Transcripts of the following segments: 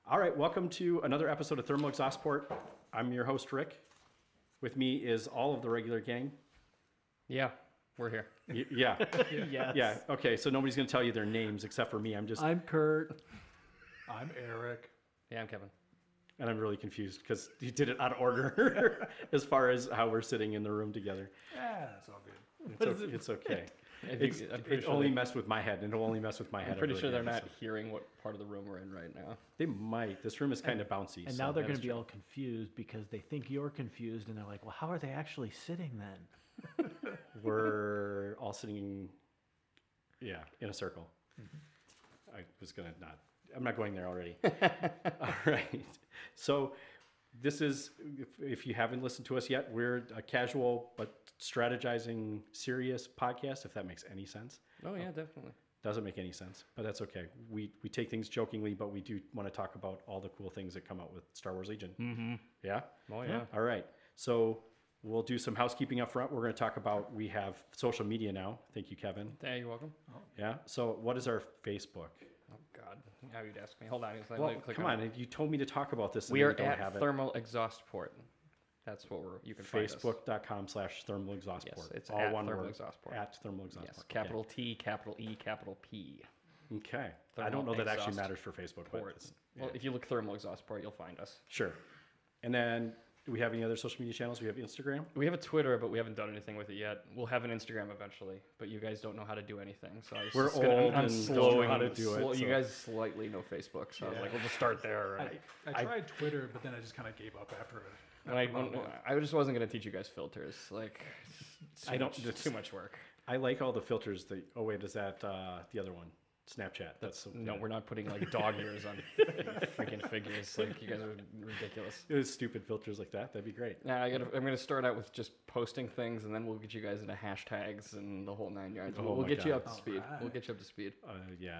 All right, welcome to another episode of Thermal Exhaust Port. I'm your host, Rick. With me is all of the regular gang. Yeah, we're here. Yeah. Yes. Yeah. Okay, so nobody's going to tell you their names except for me. I'm Kurt. I'm Eric. Yeah, I'm Kevin. And I'm really confused because you did it out of order as far as how we're sitting in the room together. Yeah, it's all good. It's okay. I think- I'm pretty It sure only messed with my head, and it'll only mess with my head. I'm pretty ever sure they're again, not so- hearing what part of the room we're in right now. They might. This room is kind of bouncy. And so now they're that going is to be true. all confused because they think you're confused, and they're like, "Well, how are they actually sitting then?" We're all sitting, in a circle. Mm-hmm. I was gonna not. I'm not going there already. All right. So this is, if you haven't listened to us yet, we're a casual but strategizing, serious podcast. If that makes any sense. Oh yeah, definitely. Doesn't make any sense, but that's okay. We take things jokingly, but we do want to talk about all the cool things that come out with Star Wars Legion. Mm-hmm. Yeah. Oh yeah. All right. So we'll do some housekeeping up front. We're going to talk about, we have social media now. Thank you, Kevin. Yeah, you're welcome. Yeah. So what is our Facebook? Oh God, now you'd ask me. Hold on, let Well, me click come on. on. You told me to talk about this. And We then are you don't at have Thermal Exhaust Port. That's what you can find us. Facebook.com/thermal exhaust Yes, port. it's all at one Thermal word. Exhaust Port. At thermal exhaust Yes, port. capital T, capital E, capital P. Okay. I Thermal don't know that actually exhaust matters for Facebook, but Port. it's, Well, if you look Thermal Exhaust Port, you'll find us. sure. And then, do we have any other social media channels? We have Instagram. We have a Twitter, but we haven't done anything with it yet. We'll have an Instagram eventually, but you guys don't know how to do anything. So I was We're just gonna, old I'm and don't know slowing how to do it, You so- guys slightly know Facebook, so I was Yeah. like, we'll just start there. And I tried Twitter, but then I just kind of gave up after when I just wasn't gonna teach you guys filters. Like, it's I don't- It's too much work. I like all the filters. Oh wait, is that the other one? Snapchat. That's No, we're not putting like dog ears on freaking figures. Like, you guys are ridiculous. It was stupid filters like that. That'd be great. Yeah, I'm gonna start out with just posting things, and then we'll get you guys into hashtags and the whole 9 yards. Oh We'll my get you God. up to speed. Alright. We'll get you up to speed. Yeah.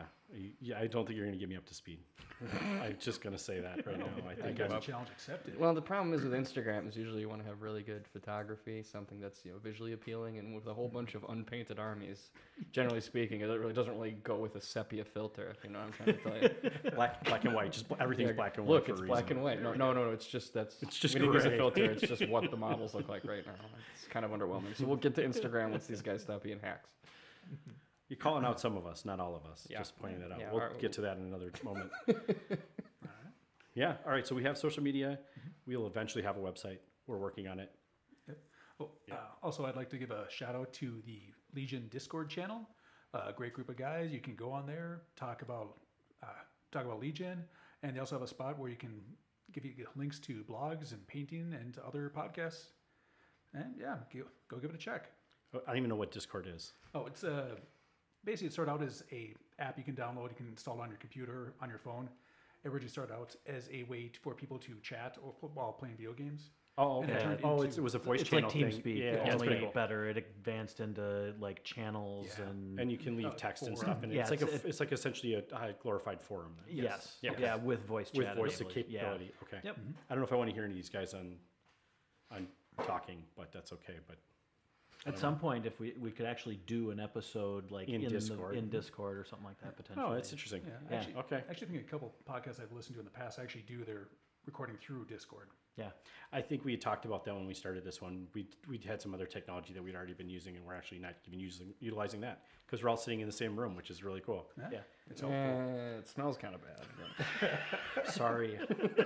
I don't think you're going to get me up to speed. I'm just going to say that right now. I think That's I'm a challenge accepted. Well, the problem is with Instagram is usually you want to have really good photography, something that's visually appealing, and with a whole bunch of unpainted armies, generally speaking, it really doesn't really go with a sepia filter. If you know what I'm trying to tell you. black and white. Just everything's Yeah, black and white. Look, for it's a black reason. and white. No. It's just just we didn't use a gray. filter. It's just what the models look like right now. It's kind of underwhelming. So we'll get to Instagram once these guys stop being hacks. You're calling out some of us, not all of us. Yeah. Just pointing that out. Yeah, We'll alright. get to that in another moment. Yeah. All right. So we have social media. We'll eventually have a website. We're working on it. Oh, also, I'd like to give a shout out to the Legion Discord channel. A great group of guys. You can go on there, talk about Legion, and they also have a spot where you can give you links to blogs and painting and to other podcasts. And yeah, go give it a check. I don't even know what Discord is. Oh, it's basically it started out as a app you can download. You can install it on your computer, on your phone. It originally started out as a way for people to chat while playing video games. Oh, And it okay. turned Oh, into- it was a voice It's channel like thing. TeamSpeak, Yeah, that's only pretty cool. better. It advanced into like channels Yeah. and And you can leave text and forum. stuff. And Yeah, it's like essentially a essentially a forum. Then. yes, Yeah. yeah, with voice With chat voice enabled. Yeah. capability. Okay. Yep. I don't know if I want to hear any of these guys on talking, but that's okay. But At some point, if we could actually do an episode like In Discord. in Discord or something like that potentially. oh, that's interesting. Yeah, Yeah. actually, Okay. I think a couple podcasts I've listened to in the past actually do their recording through Discord. Yeah. I think we had talked about that when we started this one. We had some other technology that we'd already been using, and we're actually not even utilizing that because we're all sitting in the same room, which is really cool. Yeah. It's helpful. It smells kind of bad. Sorry.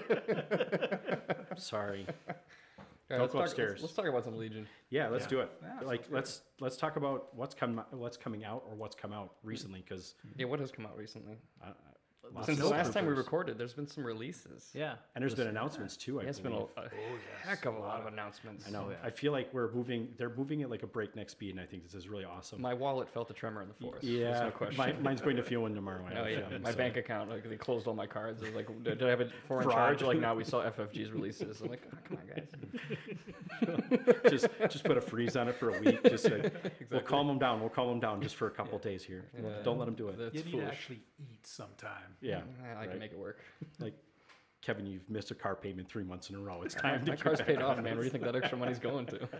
Sorry. All Don't right, go upstairs. Let's talk about some Legion. Yeah, let's Yeah. do it. Yeah, Like sounds let's talk about what's coming out or what's come out recently because Yeah, what has come out recently? lots Since of the last time we snowtroopers. recorded, there's been some releases. Yeah. And there's been announcements too. It's been a yes. heck of a lot of announcements. I know. Oh, yeah. I feel like they're moving at like a breakneck speed, and I think this is really awesome. My wallet felt a tremor in the force. yeah, There's no question. mine's going to feel one tomorrow. I have Oh a yeah, feeling, my so- bank account, like they closed all my cards. I was like, did I have a foreign Fraud. charge? Like, now we saw FFG's releases. I'm like, oh, come on, guys. just put a freeze on it for a week. Just we'll calm them down. We'll calm them down just for a couple days here. Yeah. Don't let them do it. That's You need foolish. to actually eat sometime. Yeah, I right. can make it work. Like Kevin, you've missed a car payment 3 months in a row. It's time to My get car's back paid on off, this. man. Where do you think that extra money's going to?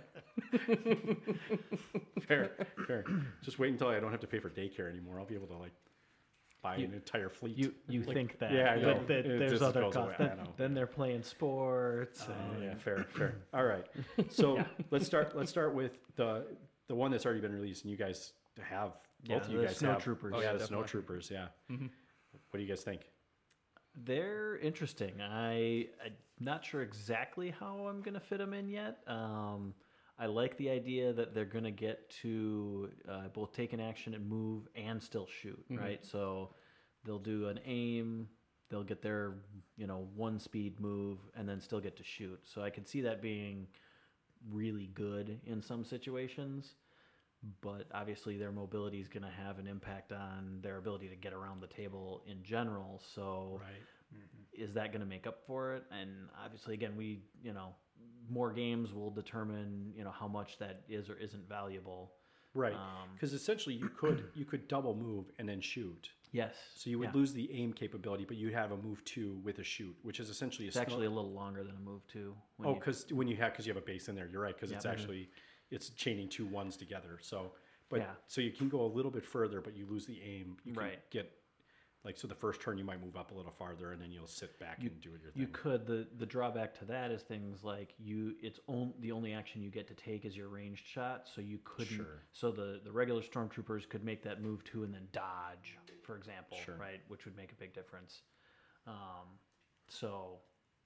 Fair. Just wait until I don't have to pay for daycare anymore. I'll be able to like buy an entire fleet. You think that? yeah, I know. But that It there's just other goes away. costs. I Then, know. then they're playing sports. Yeah, fair. All right. So let's start with the one that's already been released, and you guys have Yeah, both of you the guys Snow have. Troopers. Oh Oh, yeah, yeah, the Snow definitely. Troopers. Yeah. What do you guys think? They're interesting. I'm not sure exactly how I'm gonna fit them in yet. I like the idea that they're gonna get to both take an action and move and still shoot. Right, so they'll do an aim. They'll get their one speed move and then still get to shoot. So I could see that being really good in some situations. But obviously their mobility is going to have an impact on their ability to get around the table in general. So Right. is that going to make up for it? And obviously, again, more games will determine, how much that is or isn't valuable. Right. Um, Because essentially you could double move and then shoot. Yes. So you would lose the aim capability, but you have a move 2 with a shoot, which is essentially a It's actually a little longer than a move too. Oh, because you have a base in there. You're right, because it's Yeah. actually it's chaining 2 ones together. So, Yeah. so you can go a little bit further, but you lose the aim. You can Right. get so the first turn you might move up a little farther, and then you'll sit back and do your thing. You could. The drawback to that is things like the only action you get to take is your ranged shot, so you couldn't. Sure. So the regular stormtroopers could make that move too and then dodge, for example, Sure. right, which would make a big difference. So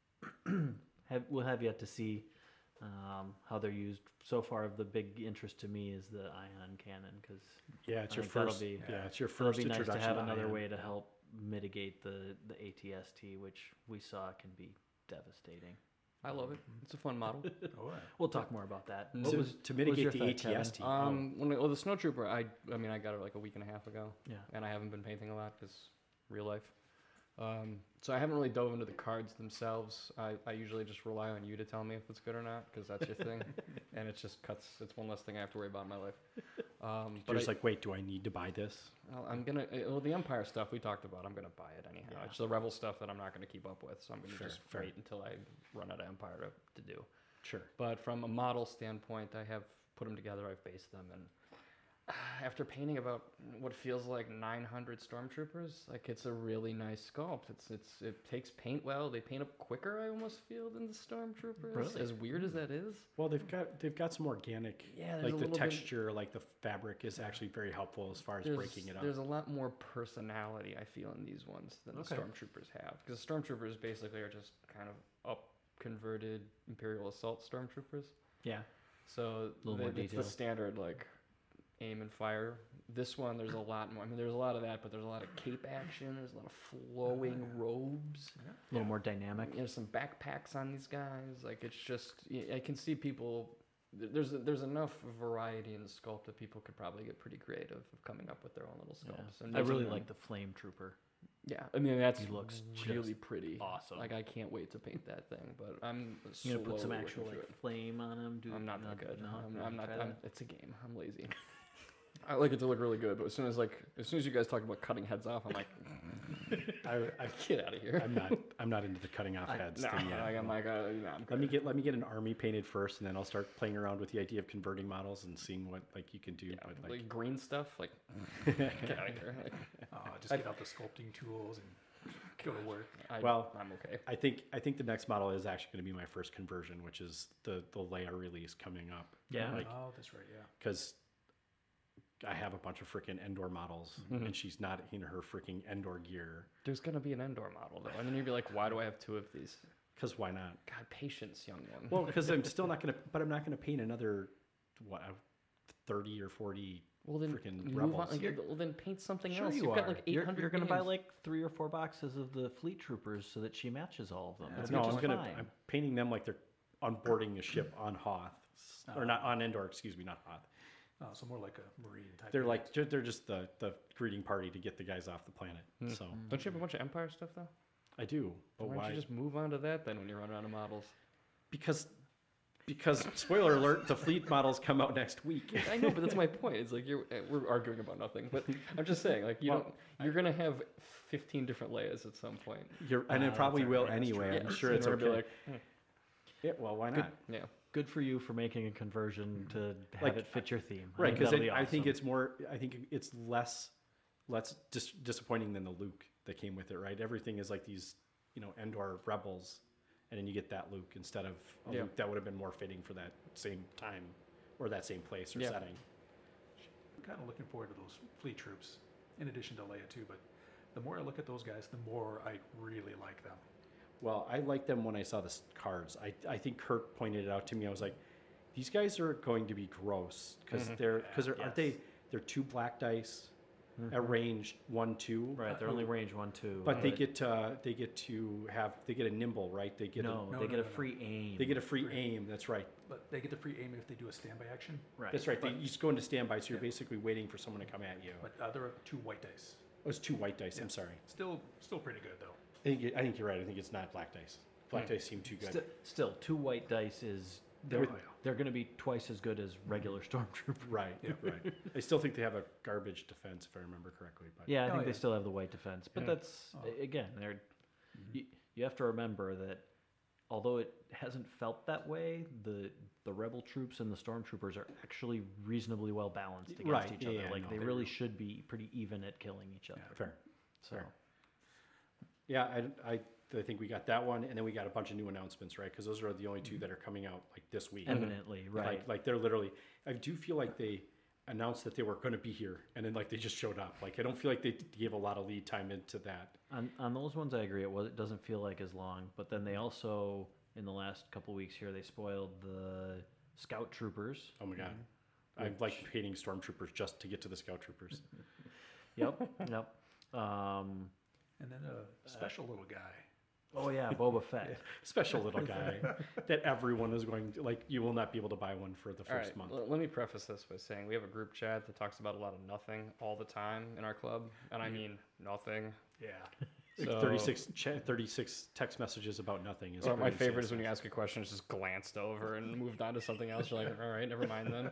we'll have yet to see how they're used. So far, the big interest to me is the ion cannon because Yeah, it's I your think that'll first. be- It's your it'll first be nice to introduction have to another ion. way to help mitigate the ATST, which we saw can be devastating. I love it. It's a fun model. Oh, yeah. We'll talk more about that. To, What was- to what was mitigate your the thought, Kevin? ATST. The Snow Trooper, I got it like a week and a half ago. Yeah. And I haven't been painting a lot because real life. So I haven't really dove into the cards themselves. I usually just rely on you to tell me if it's good or not because that's your thing, and it's one less thing I have to worry about in my life. You're But just like, wait, do I need to buy this? the Empire stuff we talked about, I'm gonna buy it anyhow. Yeah. It's the Rebel stuff that I'm not gonna keep up with, so I'm gonna Fair, just fair. wait until I run out of Empire to do. Sure. But from a model standpoint, I have put them together. I've based them, and after painting about what feels like 900 stormtroopers, like it's a really nice sculpt. It takes paint well. They paint up quicker, I almost feel, than the stormtroopers. Really? As weird as that is. Well, they've got some organic, Yeah, there's like a the little bit- texture, like the fabric is actually very helpful as far as breaking it up. There's a lot more personality I feel in these ones than Okay. the stormtroopers have, because stormtroopers basically are just kind of up converted Imperial assault stormtroopers. Yeah. So Little more it's the detail. standard like aim and fire. This one, there's a lot more. I mean, there's a lot of that, but there's a lot of cape action. There's a lot of flowing robes. A little more dynamic. There's some backpacks on these guys. Like it's just, I can see people. There's enough variety in the sculpt that people could probably get pretty creative of coming up with their own little Yeah. sculpts. And I really using them. like the flame trooper. Yeah, I mean that's He looks really just pretty. awesome. Like I can't wait to paint that thing. But I'm You gonna put some slowly actual working like through it. flame on him? I'm not that good. No, I'm not. try that? It's a game. I'm lazy. I like it to look really good, but as soon as you guys talk about cutting heads off, I'm like, I get out of here. I'm not into the cutting off heads No, thing yet. I'm like, no, I'm Let me get an army painted first, and then I'll start playing around with the idea of converting models and seeing what like you can do. Yeah, But like green stuff, like get out of here. Like, Just get out the sculpting tools and go to work. Well, I'm okay. I think the next model is actually going to be my first conversion, which is the Leia release coming up. Yeah. Like, Oh, that's right. Yeah. because I have a bunch of freaking Endor models, and she's not in her freaking Endor gear. There's gonna be an Endor model though, and then you'd be like, why do I have two of these? Because why not? God, patience, young one. Well, because I'm still not gonna, but I'm not gonna paint another 30 or 40 well then freaking move on. rebels. Well then paint something Sure else. you You've are. got like 800. You're going to buy games. like 3 or 4 boxes of the fleet troopers so that she matches all of them. That's No, just fine. I'm painting them like they're onboarding a ship on Hoth, or not on Endor. Excuse me, not Hoth. Oh, so more like a marine type. They're thing. like they're just the greeting party to get the guys off the planet. So Don't you have a bunch of Empire stuff though? I do, but Why don't why? you just move on to that then when you run out of models? Because spoiler alert, the fleet models come out next week. I know, but that's my point. It's like we're arguing about nothing. But I'm just saying, like you're gonna have 15 different layers at some point. And it probably that's will right, that's anyway. Yeah, I'm sure so it's you're okay. gonna be like, Yeah, well, why not? yeah. Good for you for making a conversion to have Like, it fit your theme. Right, I think because that'll be I think awesome. it's more. I think it's less less disappointing than the Luke that came with it, right? Everything is like these, Endor rebels, and then you get that Luke instead of a Yeah. Luke that would have been more fitting for that same time or that same place or Yeah. setting. I'm kind of looking forward to those fleet troops, in addition to Leia too. But the more I look at those guys, the more I really like them. Well, I liked them when I saw the cards. I think Kurt pointed it out to me. I was like, these guys are going to be gross because aren't they? They're 2 black dice at range 1-2. Right, they're only range 1-2. But they get a nimble, right? They get they get a free aim. they get a free aim. That's right. But they get the free aim if they do a standby action. right. That's right. You just go into standby, so you're basically waiting for someone to come at you. But there are 2 white dice. Oh, it's 2 white dice. I'm sorry. Still pretty good though. I think you're right. I think it's not black dice. Black dice seem too good. Still, 2 white dice is they're going to be twice as good as regular stormtroopers. Right. Right. I still think they have a garbage defense, if I remember correctly. But Yeah, I think yeah. they still have the white defense, but that's again, they're you have to remember that although it hasn't felt that way, the rebel troops and the stormtroopers are actually reasonably well balanced against Right, each yeah, other. yeah, Like no, they they really should be pretty even at killing each other. fair. So Yeah, I think we got that one, and then we got a bunch of new announcements, right? Because those are the only 2 that are coming out like this week. eminently, right? Like they're literally. I do feel like they announced that they were going to be here, and then like they just showed up. Like I don't feel like they gave a lot of lead time into that. On those ones, I agree. It doesn't feel like as long, but then they also in the last couple weeks here they spoiled the scout troopers. Oh my god, I like hating stormtroopers just to get to the scout troopers. Yep, yep. And then a special little guy. Oh yeah, Boba Fett. Special little guy that everyone is going to like. You will not be able to buy one for the All first right, month. let me preface this by saying we have a group chat that talks about a lot of nothing all the time in our club, and I mean nothing. Yeah. So, 36 text messages about nothing is Or my pretty favorite is when insane. you ask a question, it's just glanced over and moved on to something else. You're like, all right, never mind then.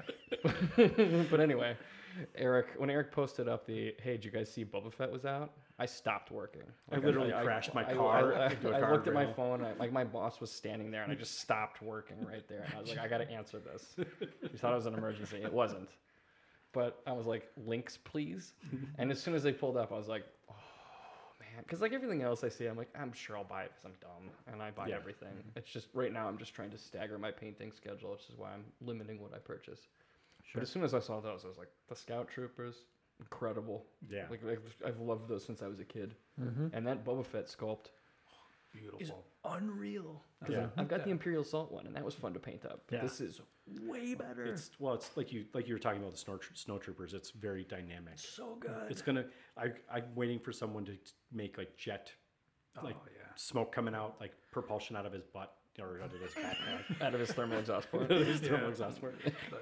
But anyway, when Eric posted up the, hey, did you guys see Boba Fett was out? I stopped working. I literally crashed my car into a I looked at my guardrail. phone, like my boss was standing there, and I just stopped working right there. And I was like, I got to answer this. He thought it was an emergency. It wasn't. But I was like, links, please. And as soon as they pulled up, I was like, oh, man. Because like everything else I see, I'm like, I'm sure I'll buy it because I'm dumb. And I buy Yeah. everything. It's just, right now, I'm just trying to stagger my painting schedule, which is why I'm limiting what I purchase. But as soon as I saw those, I was like, the Scout Troopers, incredible. Yeah. Like I've loved those since I was a kid. And that Boba Fett sculpt Beautiful. Unreal. Yeah. I've got the Imperial Salt one, and that was fun to paint up. Yeah. This is way better. It's like you were talking about the snow troopers. It's very dynamic. So good. It's gonna. I'm waiting for someone to make like jet, like Oh, yeah. smoke coming out, like propulsion out of his butt or out of his backpack. out of his thermal exhaust port. His thermal exhaust port.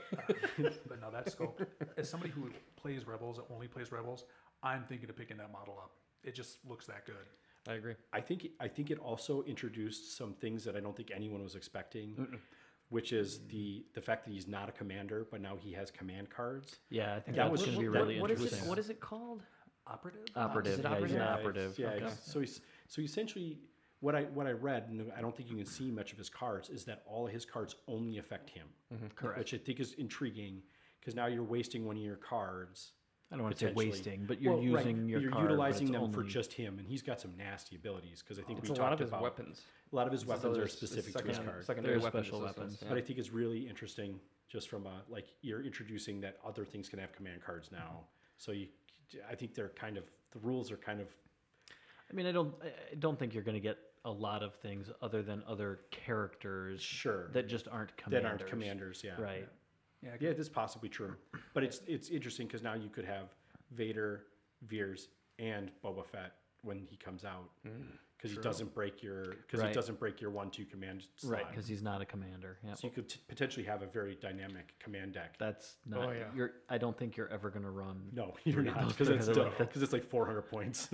But no, that sculpt. As somebody who plays Rebels, only plays Rebels, I'm thinking of picking that model up. It just looks that good. I agree. I think it also introduced some things that I don't think anyone was expecting, which is the fact that he's not a commander, but now he has command cards. Yeah, I think That that's was- going to be that- really what is interesting. it? What is it called? Operative? Operative. Is it Yeah, he's an operative? operative. Yeah. Okay. So essentially, what I read, and I don't think you can see much of his cards, is that all of his cards only affect him. Correct. Which I think is intriguing, because now you're wasting one of your cards. I don't want to say potentially. wasting, but you're Well, right, using your you're card, but utilizing it's them for only- just him, and he's got some nasty abilities. Because I think It's we a lot talked of his about weapons. a lot of his It's weapons are his specific to his card. Secondary They're weapons special assistance, weapons. yeah. But I think it's really interesting, just from a like you're introducing that other things can have command cards now. So I think they're kind of the rules are kind of I mean, I don't think you're going to get a lot of things other than other characters sure that just aren't commanders. that aren't commanders. Yeah, Right. Yeah. Yeah, it is possibly true, but it's interesting because now you could have Vader, Veers, and Boba Fett when he comes out because he doesn't break your Right. 1-2 command slot. Right, because he's not a commander. Yeah. So you could potentially have a very dynamic command deck. That's not. yeah. I don't think you're ever going to run. No, you're not those because things it's are like like 400 points.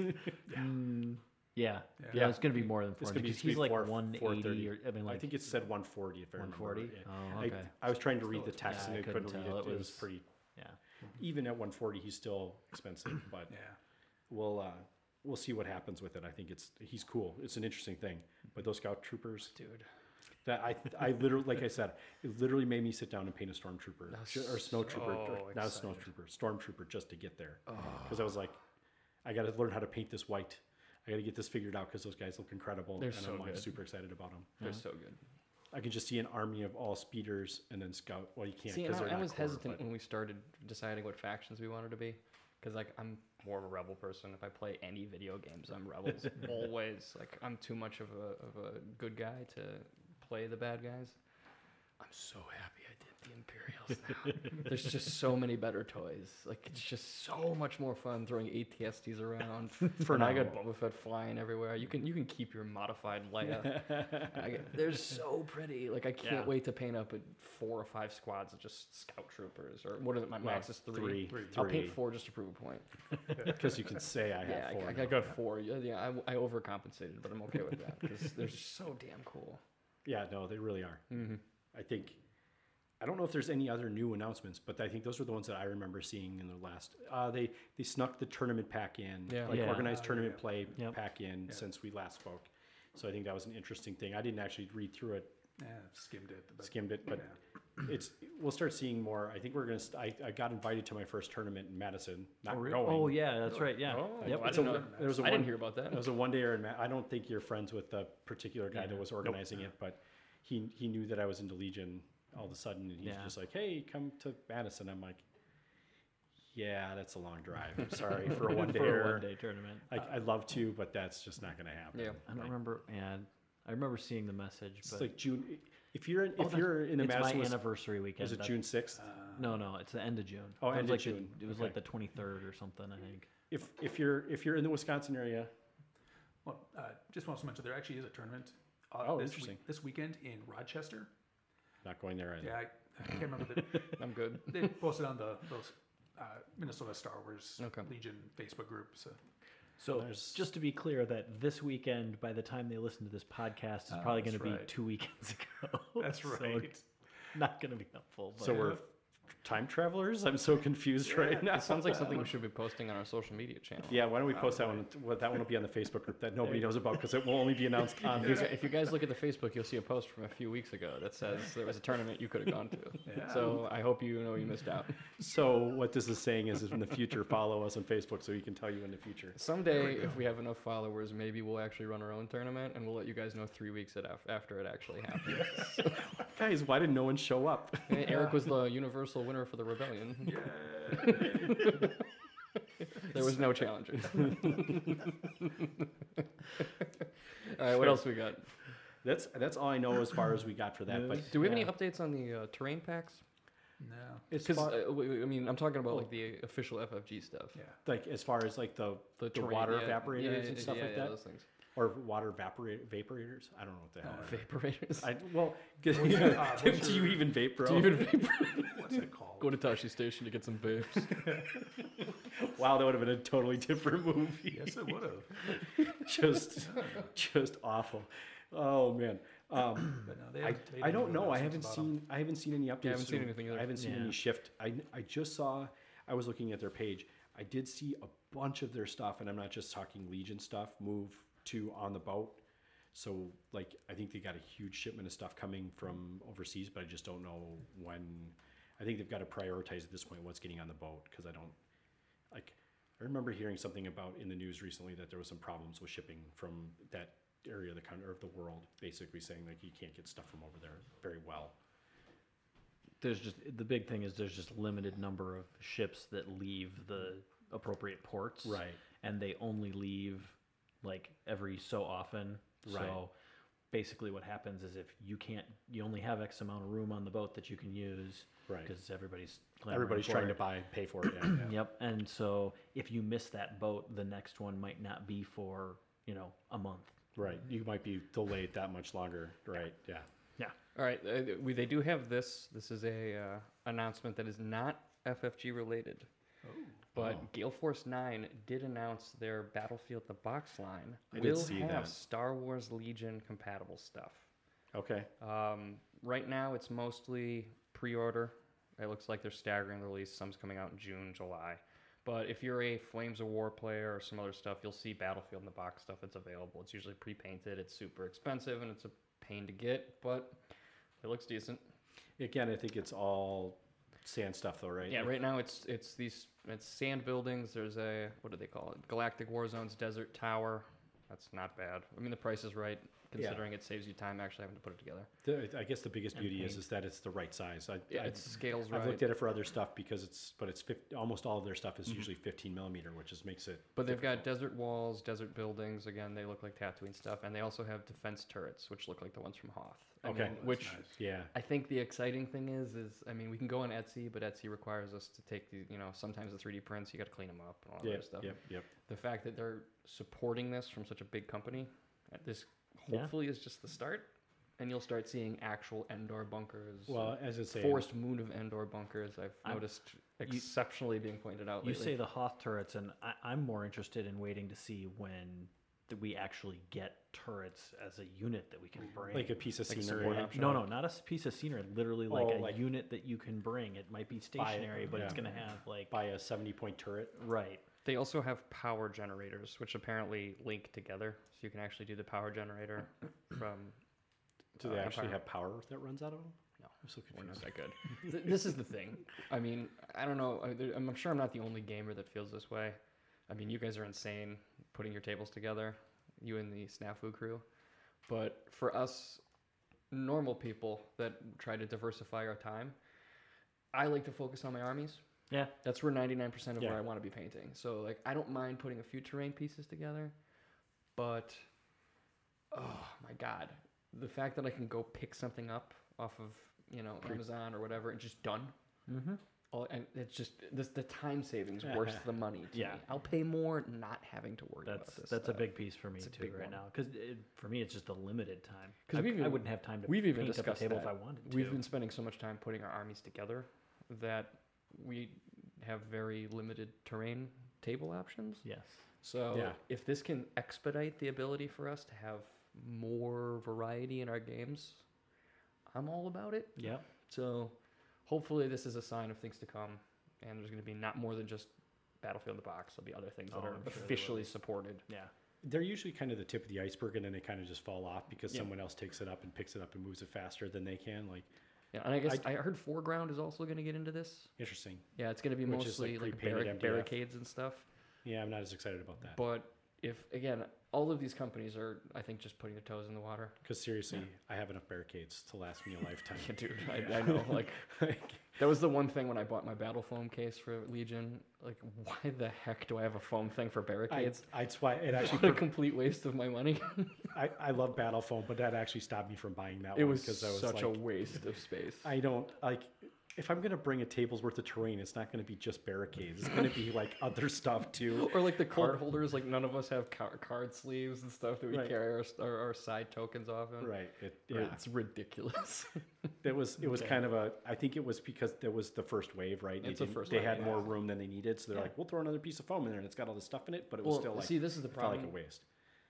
Yeah. Yeah. It's going to be more than 400. It's gonna be Because he's like 430. 180 or I mean, I like think it said 140 if I remember. 140. Yeah. Oh, okay. I was trying to read the text Yeah, and I I couldn't couldn't read tell. it. It It was was- pretty. yeah. Even at 140, he's still expensive, but Yeah. we'll see what happens with it. I think he's cool. It's an interesting thing. But those scout troopers, Dude. That I literally, like I said, it literally made me sit down and paint a stormtrooper or snowtrooper, or not a snowtrooper, stormtrooper, just to get there. Because I was like, I got to learn how to paint this white. I got to get this figured out because those guys look incredible, They're and so I'm like good. super excited about them. They're so good. I can just see an army of all speeders and then scout. Well, you can't See, because and they're I not was core, hesitant but- when we started deciding what factions we wanted to be, because like I'm more of a rebel person. If I play any video games, I'm rebels always. Like I'm too much of a good guy to play the bad guys. I'm so happy I did the Imperials now. There's just so many better toys. Like it's just so much more fun throwing ATSTs around. For And I now. got Boba Fett flying everywhere. You can keep your modified Leia. They're so pretty. Like I can't Yeah. wait to paint up 4 or 5 squads of just scout troopers. Or what is it? My max is 3. Three. I'll paint 4 just to prove a point. Because you can say I Yeah, have 4. I now. got 4. Yeah, I overcompensated, but I'm okay with that because they're so damn cool. Yeah, no, they really are. Mm-hmm. I think I don't know if there's any other new announcements, but I think those were the ones that I remember seeing in the last. They snuck the tournament pack in, Yeah. like Yeah. organized tournament Yeah. play Yep. pack in since we last spoke. So I think that was an interesting thing. I didn't actually read through it, Yeah, skimmed it. But skimmed it, but yeah. we'll start seeing more. I think we're gonna. I got invited to my first tournament in Madison. Not really? going. Oh yeah, that's right. Yeah. Oh, Yep. I It's a- didn't know. there was a I didn't one- hear about that. It was a one-dayer in. I don't think you're friends with the particular guy that Yeah. was organizing it, but he knew that I was into Legion all of a sudden, and he's Yeah. just like, "Hey, come to Madison." I'm like, "Yeah, that's a long drive. I'm sorry for a For a one-dayer. one-day tournament. I'd love to, but that's just not going to happen." Yeah. I don't remember. And I remember seeing the message, It's but like June. If you're in, Oh, if you're in the it's Madison, my was, anniversary weekend. was it That- June 6th? No, it's the end of June. Oh, It was end of like June. it was Okay. like the 23rd or something, I think. If you're in the Wisconsin area, Well, just want to mention there actually is a tournament. Oh, this interesting. This weekend in Rochester. not going there either. Yeah, I can't remember the. I'm good. They posted on those Minnesota Star Wars Okay. Legion Facebook group. So There's- just to be clear, that this weekend, by the time they listen to this podcast, is probably going that's to be right. 2 weekends ago. That's So right. it's not going to be helpful. But So we're time travelers. I'm so confused right now. It sounds like something we should be posting on our social media channel. Yeah, why don't we post that one? Well, that one will be on the Facebook group that nobody knows about because it will only be announced on Facebook. If you guys look at the Facebook, you'll see a post from a few weeks ago that says there was a tournament you could have gone to. Yeah. So I hope you know you missed out. So what this is saying is in the future, follow us on Facebook so we can tell you in the future. Someday, if we have enough followers, maybe we'll actually run our own tournament, and we'll let you guys know 3 weeks after it actually happens. Guys, why did no one show up? Eric was the universal winner for the rebellion. There was no challengers. All right, what else we got? That's all I know as far as we got for that. But Do we have any updates on the terrain packs? No. as Because far, I mean, I'm talking about like the official FFG stuff. Yeah. like as far as like the Terrain, water yeah, evaporators yeah, and stuff yeah, like yeah, that, those things. or water vaporators. I don't know what the hell. Vaporators. Do you even vape, bro? Do you even vapor? What's it called? Go to Tashi Station to get some vapes. Wow, that would have been a totally different movie. Yes, it would have. just awful. Oh man. But no, they I didn't don't do know. I announcements haven't about 'em. seen. I haven't seen any updates. I haven't seen so anything either. I haven't seen Yeah. any shift. I just saw. I was looking at their page. I did see a bunch of their stuff, and I'm not just talking Legion stuff. Move to on the boat. So like, I think they got a huge shipment of stuff coming from overseas, but I just don't know when. I think they've got to prioritize at this point what's getting on the boat because I don't like. I remember hearing something about in the news recently that there was some problems with shipping from that area of the country or of the world, basically saying like you can't get stuff from over there very well. there's just the big thing is there's just limited number of ships that leave the appropriate ports, Right. and they only leave like every so often. Right. So basically, what happens is if you only have X amount of room on the boat that you can use, Right. Because everybody's clamoring Everybody's for trying to it. pay for it. Yeah. Yep. And so if you miss that boat, the next one might not be for a month. Right. You might be delayed that much longer. Right. Yeah. Yeah. All right, they do have this. This is a announcement that is not FFG related. But Gale Force 9 did announce their Battlefield the Box line I did will see have that. Star Wars Legion compatible stuff. Okay. Right now, it's mostly pre-order. It looks like they're staggering the release. Some's coming out in June, July. But if you're a Flames of War player or some other stuff, you'll see Battlefield in the Box stuff that's available. It's usually pre-painted. It's super expensive, and it's a pain to get, but it looks decent. Again, I think it's all sand stuff though, right? Yeah, Like, right now it's sand buildings. There's a, what do they call it? Galactic Warzone's Desert Tower. That's not bad. I mean, the price is right, considering it saves you time actually having to put it together. I guess the biggest And beauty paint. is that it's the right size. Yeah, it scales I've right. looked at it for other stuff because it's almost all of their stuff is usually 15 millimeter, which just makes it. But they've got difficult. desert walls, desert buildings. Again, they look like Tatooine stuff, and they also have defense turrets, which look like the ones from Hoth. Okay. Which Yeah, I think the exciting thing is I mean, we can go on Etsy, but Etsy requires us to take the, sometimes the 3D prints, you got to clean them up and all that yep, other stuff. yep. The fact that they're supporting this from such a big company, this Yeah. hopefully is just the start, and you'll start seeing actual Endor bunkers. Well, as I say, Forced Moon of Endor bunkers, I've I'm- noticed exceptionally being pointed out You lately. say the Hoth turrets, and I'm more interested in waiting to see when we actually get turrets as a unit that we can bring. like a piece of Like a scenery. support option. No, not a piece of scenery. Literally, like Oh, a like- unit that you can bring. It might be stationary, but it's yeah. going to have like Buy a 70-point turret. right. They also have power generators, which apparently link together, so you can actually do the power generator from. Do they actually Empire. have power that runs out of them? No, I'm so we're not confused. that good. This is the thing. I mean, I don't know. I'm sure I'm not the only gamer that feels this way. I mean, you guys are insane putting your tables together, you and the Snafu crew. But for us normal people that try to diversify our time, I like to focus on my armies. Yeah. That's where 99% of Yeah. where I want to be painting. So, like, I don't mind putting a few terrain pieces together, but oh my god, the fact that I can go pick something up off of Amazon or whatever and just done. Mm-hmm. And it's just the time savings worth the money. To Yeah. me. I'll pay more not having to worry about this. That's a stuff. big piece for me It's a too big right one. now. Because for me, it's just a limited time. 'Cause I, we've I even- wouldn't have time to We've even paint up a discussed table that. if I wanted to. We've been spending so much time putting our armies together that we have very limited terrain table options. Yes. So Yeah. if this can expedite the ability for us to have more variety in our games, I'm all about it. Yep. So hopefully this is a sign of things to come, and there's going to be not more than just Battlefield in the box. There'll be other things that Oh, are I'm sure there will officially be. supported. Yeah. They're usually kind of the tip of the iceberg, and then they kind of just fall off because Yeah. someone else takes it up and picks it up and moves it faster than they can. Like, Yeah, and I guess I heard Foreground is also going to get into this. interesting. Yeah, it's going to be Which is, like, mostly like pre-painted MDF. barricades and stuff. Yeah, I'm not as excited about that. But if again, all of these companies are, I think, just putting their toes in the water. Because seriously, I have enough barricades to last me a lifetime. Yeah, dude, I know. Like, that was the one thing when I bought my battle foam case for Legion. Like, why the heck do I have a foam thing for barricades? That's why it actually. What a complete waste of my money. I love battle foam, but that actually stopped me from buying that It one was because I was such like, a waste of space. I don't like. If I'm gonna bring a table's worth of terrain, it's not gonna be just barricades. It's gonna be like other stuff too. Or like the card holders, like none of us have card sleeves and stuff that we Right. carry our side tokens off in. Right. Yeah. It's ridiculous. It was kind of a. I think it was because there was the first wave, right? It's they the didn't- first They wave, had yeah. more room than they needed, so they're Yeah. like, we'll throw another piece of foam in there, and it's got all this stuff in it, but it was still like see, this is the it felt problem. like a waste.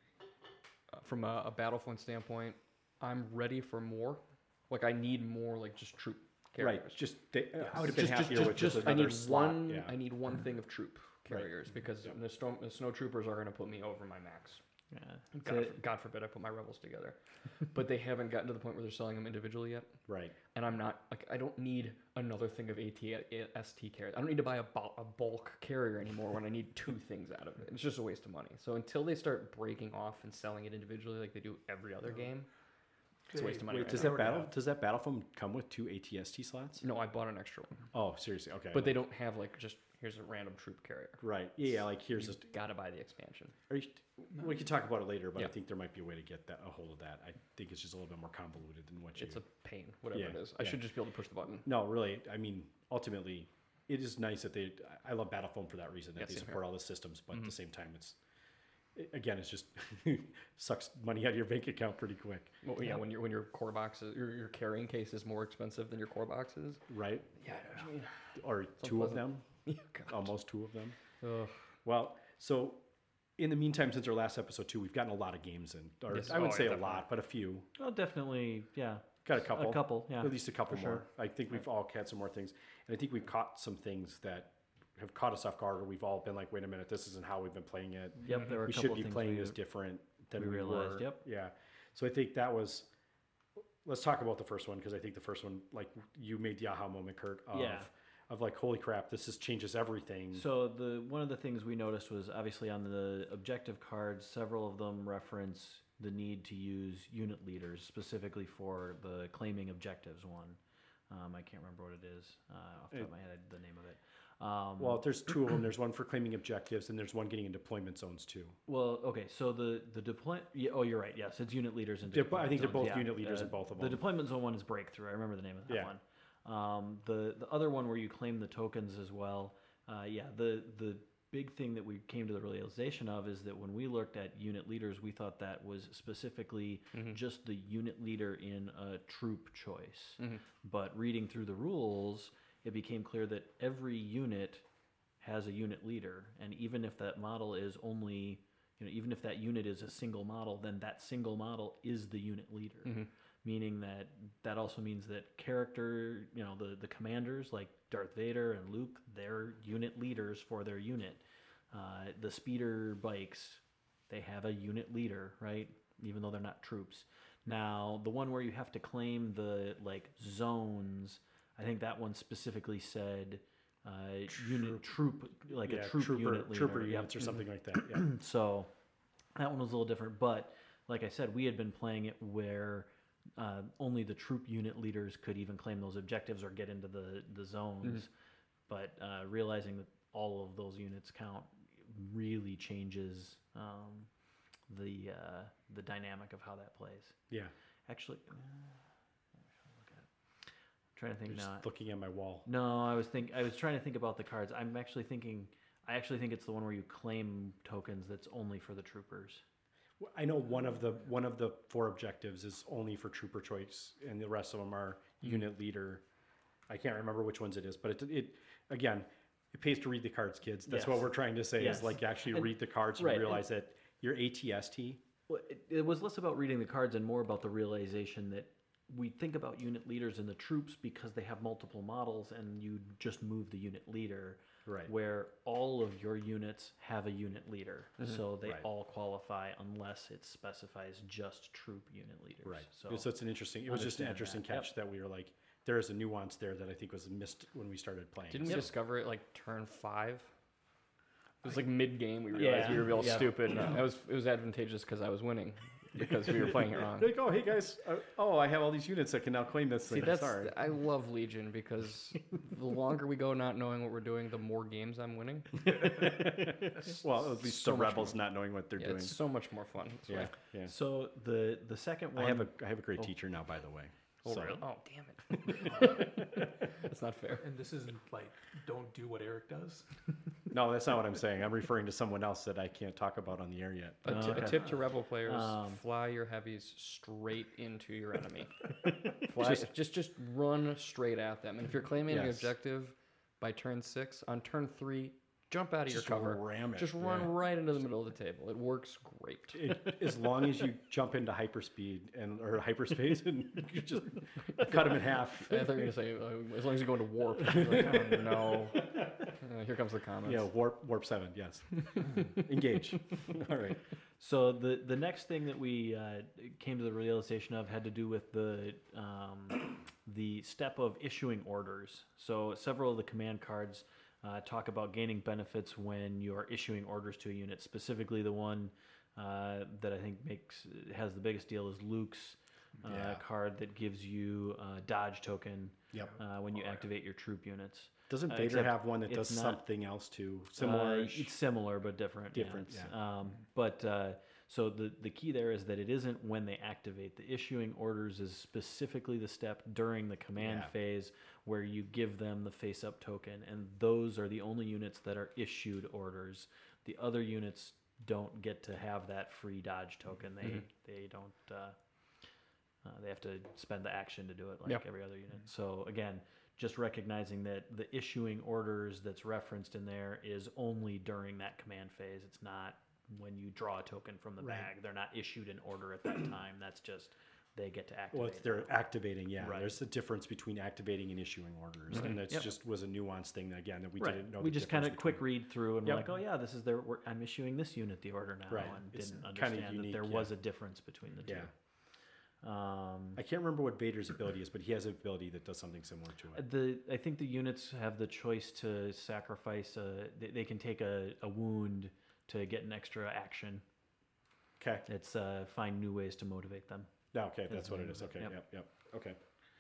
From a Battlefront standpoint, I'm ready for more. Like, I need more, like, just troop carriers. Right. Just I would have been happier with just I another need slot. one. Yeah. I need one thing of troop carriers because Yeah. the snow troopers are going to put me over my max. Yeah. God forbid I put my rebels together, but they haven't gotten to the point where they're selling them individually yet. Right. And I'm not like I don't need another thing of ST carriers. I don't need to buy a bulk carrier anymore when I need two things out of it. It's just a waste of money. So until they start breaking off and selling it individually like they do every other game, it's a waste of money. Wait, right does now. that battle foam come with 2 ATST slots? No, I bought an extra one, Oh, seriously. Okay. but they don't have like just here's a random troop carrier. Right. Yeah. Like here's You this. gotta buy the expansion. We can talk about it later, but I Yeah. think there might be a way to get a hold of that. I think it's just a little bit more convoluted than what you. It's a pain, whatever Yeah, it is. I yeah. should just be able to push the button. No, really. I mean, ultimately, it is nice that they. I love Battle Foam for that reason. That Yeah, they same support here. all the systems, but at the same time, again, it's just sucks money out of your bank account pretty quick, Well, yeah, when your core boxes, your carrying case is more expensive than your core boxes. right? Yeah. I mean, Or two of unpleasant. them, yeah, God. almost two of them. Ugh. Well, so in the meantime, since our last episode too, we've gotten a lot of games in. Or Yes. I wouldn't Oh, say yeah, a definitely. lot, but a few. Oh, definitely. Yeah. Got a couple. A couple. Yeah. At least a couple for more. sure. I think we've all had some more things, and I think we've caught some things that have caught us off guard, or we've all been like, "Wait a minute, this isn't how we've been playing it. Yep. There were We a couple should be things playing we, this different than we we realized, were." yep. Yeah. So I think that was let's talk about the first one because I think the first one, like you made the aha moment, Kurt. Of like, holy crap, this changes everything. So one of the things we noticed was obviously on the objective cards, several of them reference the need to use unit leaders specifically for the claiming objectives one. I can't remember what it is off the top of my head, the name of it. Well, there's two of them. There's one for claiming objectives, and there's one getting in deployment zones too. Well, okay, so the deployment. Yeah, oh, you're right. Yes, it's unit leaders and. I think they're both zones, unit leaders in both of them. The deployment zone one is breakthrough. I remember the name of that one. The other one where you claim the tokens as well. The big thing that we came to the realization of is that when we looked at unit leaders, we thought that was specifically just the unit leader in a troop choice. But reading through the rules, it became clear that every unit has a unit leader, and even if that model is only, even if that unit is a single model, then that single model is the unit leader. Meaning that also means that character, the commanders like Darth Vader and Luke, they're unit leaders for their unit. The speeder bikes, they have a unit leader, right? Even though they're not troops. Now, the one where you have to claim the zones, I think that one specifically said troop unit leader. Trooper units or something like that. Yeah. So that one was a little different, but like I said, we had been playing it where only the troop unit leaders could even claim those objectives or get into the zones. But realizing that all of those units count really changes the dynamic of how that plays. Yeah. Actually, trying to think now. Looking at my wall. No, I was trying to think about the cards. I actually think it's the one where you claim tokens that's only for the troopers. I know one of the 4 objectives is only for trooper choice, and the rest of them are unit leader. I can't remember which ones it is, but it again, it pays to read the cards, kids. That's what we're trying to say is like actually read the cards and realize that your ATST. Well, it was less about reading the cards and more about the realization that we think about unit leaders in the troops because they have multiple models and you just move the unit leader. Right. Where all of your units have a unit leader. So they all qualify unless it specifies just troop unit leaders. Right. So it's it was just an interesting catch that we were like, there is a nuance there that I think was missed when we started playing. Didn't we discover it like turn 5? It was like mid-game. We realized we were real stupid. It was advantageous because I was winning. Because we were playing it wrong. Like, oh, hey guys, I have all these units that can now claim this thing. Sorry. I love Legion because the longer we go not knowing what we're doing, the more games I'm winning. Well, at least the rebels not knowing what they're doing. It's so much more fun. Yeah. So the second one, I have a great teacher now, by the way. Oh, So- really? Oh, damn it. That's not fair. And this isn't like, don't do what Eric does. No, that's not what I'm saying. I'm referring to someone else that I can't talk about on the air yet. A tip to rebel players: fly your heavies straight into your enemy. Just run straight at them. And if you're claiming an objective by turn 6, on turn 3, jump out of your cover. Ram it. Just run right into the middle of the table. It works great. As long as you jump into hyperspeed or hyperspace and you just cut them in half. I thought you were going to say, as long as you go into warp. Like, oh, no. Here comes the comments. Yeah, warp 7, yes. Engage. All right. So the next thing that we came to the realization of had to do with the step of issuing orders. So several of the command cards talk about gaining benefits when you're issuing orders to a unit. Specifically, the one that I think has the biggest deal is Luke's card that gives you a dodge token when you activate your troop units. Doesn't Vader have one that does something else too? Similar? It's similar but different. So the key there is that it isn't when they activate. The issuing orders is specifically the step during the command phase where you give them the face-up token, and those are the only units that are issued orders. The other units don't get to have that free dodge token. They don't. They have to spend the action to do it like every other unit. So again, just recognizing that the issuing orders that's referenced in there is only during that command phase. It's not when you draw a token from the bag. They're not issued an order at that time. That's just they get to activate. Well, they're activating, Right. There's a difference between activating and issuing orders, and that's just was a nuanced thing again that we didn't know. We the just kind of difference quick read through and we're like, Yep. oh yeah, this is I'm issuing this unit the order now, Right. and It's didn't kinda understand unique, that there was a difference between the two. I can't remember what Vader's ability is, but he has an ability that does something similar to it. I think the units have the choice to sacrifice. They can take a wound to get an extra action. Okay. It's find new ways to motivate them. Yeah, okay, that's what it is. Yep. Okay, yep. Okay.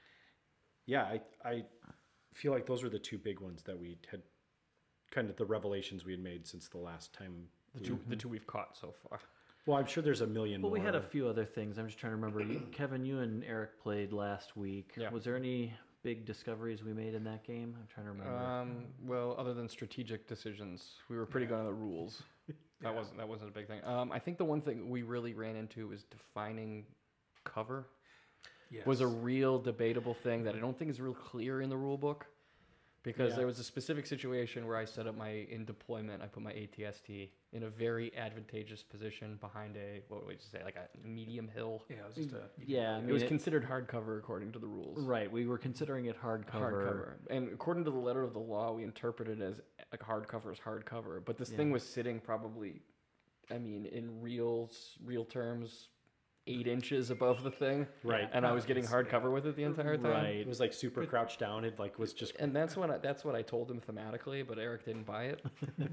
Yeah, I feel like those are the two big ones that we had, kind of the revelations we had made since the last time. The two we've caught so far. Well, I'm sure there's a million Well, more. we had a few other things. I'm just trying to remember. Kevin, you and Eric played last week. Yeah. Was there any big discoveries we made in that game? I'm trying to remember. Well, other than strategic decisions, we were pretty good on the rules. That wasn't a big thing. I think the one thing we really ran into was defining cover. Yes. Was a real debatable thing that I don't think is real clear in the rule book, because Yeah. there was a specific situation where I set up in deployment, I put my ATST in a very advantageous position behind what would you say, like a medium hill. Yeah, it was just a. Yeah, I It mean, was considered hard cover according to the rules. right. We were considering it hard cover. Hard cover. And according to the letter of the law, we interpreted it as like hard cover is hard cover. But this thing Yeah. was sitting probably, I mean, in real terms, 8 inches above the thing. Right. And I was getting hard cover with it the entire time. Right. It was like super crouched down. It like was just. And that's what I told him thematically, but Eric didn't buy it.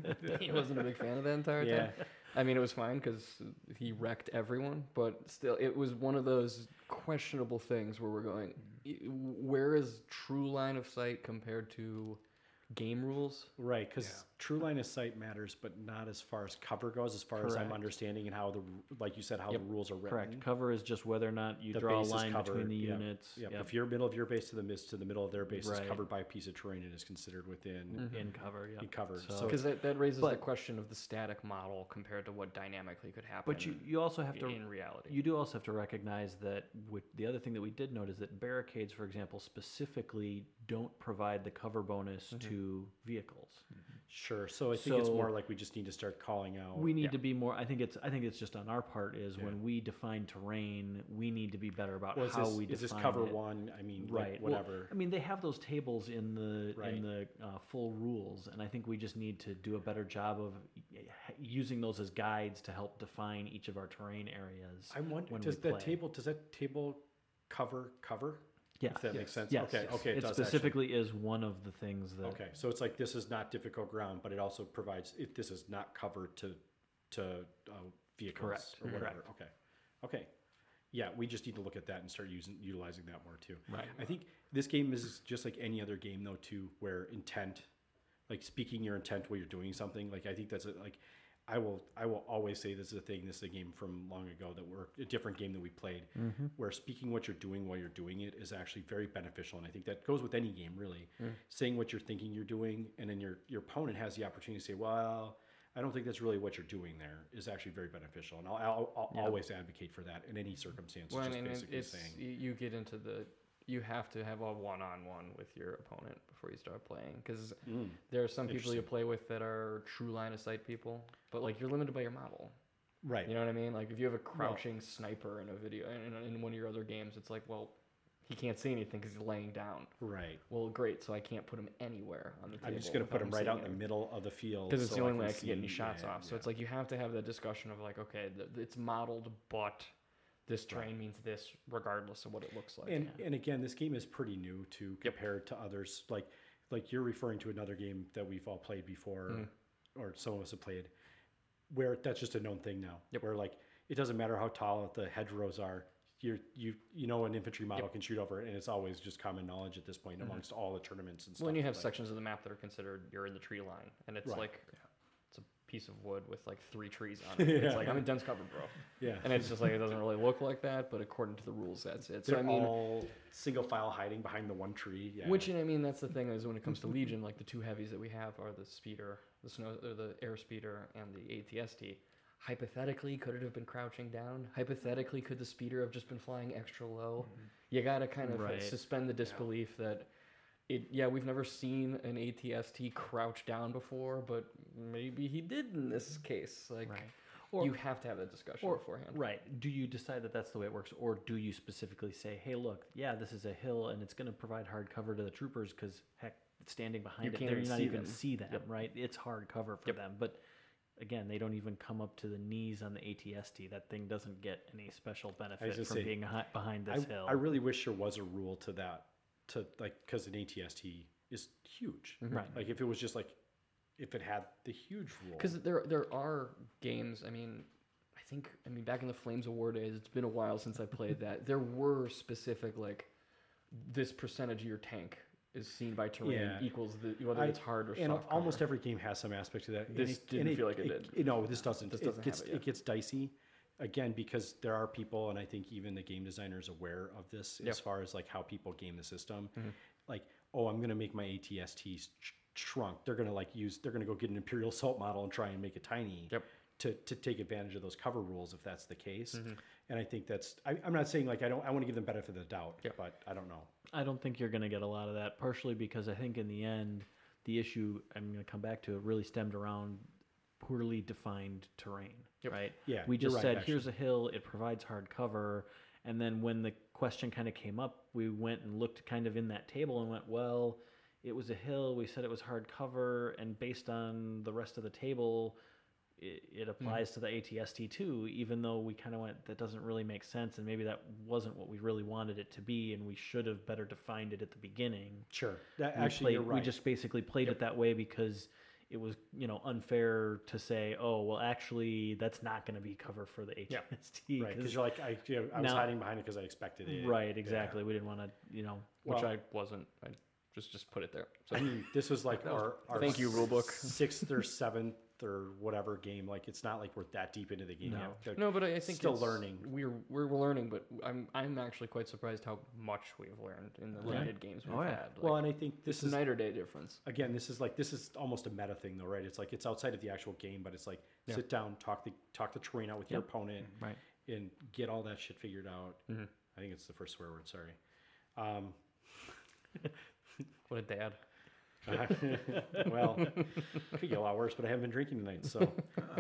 He wasn't a big fan of that entire Yeah. time. I mean, it was fine because he wrecked everyone, but still, it was one of those questionable things where we're going, where is true line of sight compared to game rules? Right, because Yeah. true line of sight matters, but not as far as cover goes, as far as I'm Correct. understanding and how like you said, how the rules are written. Correct. Cover is just whether or not you The draw a base is line between covered, the yep, units. Yep. Yep. If your middle of your base to the middle of their base is Right. covered by a piece of terrain, it is considered within In cover, yeah. in cover. So- So, Because that raises the But- question of the static model compared to what dynamically could happen. But you also have to in reality. You do also have to recognize that the other thing that we did note is that barricades, for example, specifically don't provide the cover bonus to vehicles. sure. So I think it's So- more like we just need to start calling out. We need to be more. I think it's just on our part is Yeah. when we define terrain, we need to be better about Well, is how this, we is define this cover it. one? I mean, Right. like, Well, whatever. I mean, they have those tables in the Right. full rules, and I think we just need to do a better job of using those as guides to help define each of our terrain areas. I'm wondering, when does we that table cover? Yes. If that makes sense. Yes. Okay. Okay. It does specifically is one of the things that. Actually. Okay. So it's like this is not difficult ground, but it also provides if this is not covered to vehicles Correct. or whatever. Correct. Okay. Okay. Yeah, we just need to look at that and start utilizing that more too. Right. I think this game is just like any other game though too, where intent, like speaking your intent while you're doing something. Like I think that's I will always say this is a thing. This is a game from long ago a different game that we played, where speaking what you're doing while you're doing it is actually very beneficial. And I think that goes with any game really. Saying what you're thinking you're doing, and then your opponent has the opportunity to say, well, I don't think that's really what you're doing there, is actually very beneficial. And I'll always advocate for that in any circumstance. Well, I just mean, basically it's saying. you get into you have to have a one-on-one with your opponent before you start playing, because there are some people you play with that are true line of sight people, but like you're limited by your model. Right. You know what I mean? Like if you have a crouching sniper in a video in one of your other games, it's like, well, he can't see anything because he's laying down. Right. Well, great. So I can't put him anywhere on the table. I'm just going to put without him right seeing out in the middle of the field. because it's the so only way I can can get any see- shots yeah, off. So yeah. it's like you have to have that discussion of like, okay, it's modeled, but this terrain means this regardless of what it looks like. And again, this game is pretty new too compared to others. Like you're referring to another game that we've all played before, or some of us have played, where that's just a known thing now. Where like it doesn't matter how tall the hedgerows are. You know an infantry model can shoot over it, and it's always just common knowledge at this point amongst all the tournaments and stuff. When you have like, sections of the map that are considered you're in the tree line, and it's Right. like it's a piece of wood with like 3 trees on it. It's like I'm in dense cover, bro. yeah, And it's just like it doesn't really look like that, but according to the rules, that's it. So they're I mean, all single file hiding behind the one tree. Yeah. which I mean, that's the thing is when it comes to Legion, like the 2 heavies that we have are the speeder, the air speeder, and the ATST. Hypothetically, could it have been crouching down? Hypothetically, could the speeder have just been flying extra low? You got to kind of Right. suspend the disbelief that we've never seen an ATST crouch down before, but maybe he did in this case. Like, Right. Or- you have to have that discussion beforehand. Right. Do you decide that that's the way it works, or do you specifically say, "Hey, look, yeah, this is a hill, and it's going to provide hard cover to the troopers because heck, standing behind You it, can't they're even not see even them. see them, right? It's hard cover for them." But again, they don't even come up to the knees on the ATST. That thing doesn't get any special benefit gonna from say, being behind this hill. I really wish there was a rule to that, to like, because an ATST is huge. Right. Like if it was just like, if it had the huge rule. Because there are games. I mean, back in the Flames of War days, it's been a while since I played that. There were specific like, this percentage of your tank is seen by terrain equals whether it's hard or soft. And cover. almost every game has some aspect to that. This didn't feel like it did. No, this doesn't. This doesn't have it yet. It gets dicey. Again, because there are people, and I think even the game designers aware of this as far as like how people game the system. Like, oh, I'm going to make my ATSTs shrunk. They're going to go get an Imperial Assault model and try and make it tiny. To take advantage of those cover rules if that's the case. And I think that's, I'm not saying like I want to give them benefit of the doubt, but I don't know. I don't think you're going to get a lot of that, partially because I think in the end, the issue, I'm going to come back to, it really stemmed around poorly defined terrain, right? Yeah, we just you're right, said, actually. here's a hill, it provides hard cover. And then when the question kind of came up, we went and looked kind of in that table and went, well, it was a hill, we said it was hard cover, and based on the rest of the table, it applies to the ATST too, even though we kind of went, that doesn't really make sense, and maybe that wasn't what we really wanted it to be, and we should have better defined it at the beginning. Sure. You're right. We just basically played it that way because it was, unfair to say, oh, well, actually, that's not going to be cover for the ATST. Right, because you're like, I was hiding behind it because I expected it. Right, exactly. We didn't want to, which I wasn't. I just put it there. So I mean, this was like our thank you, rulebook. 6th or 7th or whatever game. Like, it's not like we're that deep into the game yet. No, but I think still it's- learning. We're learning, but I'm actually quite surprised how much we've learned in the limited games we've had. Like, Well, and I think this it's a is night or day difference. again, this is almost a meta thing though, right? It's like it's outside of the actual game, but it's like sit down, talk the terrain out with your opponent, Right. and get all that shit figured out. I think it's the first swear word. Sorry. What a dad. Well, could get a lot worse, but I haven't been drinking tonight, so.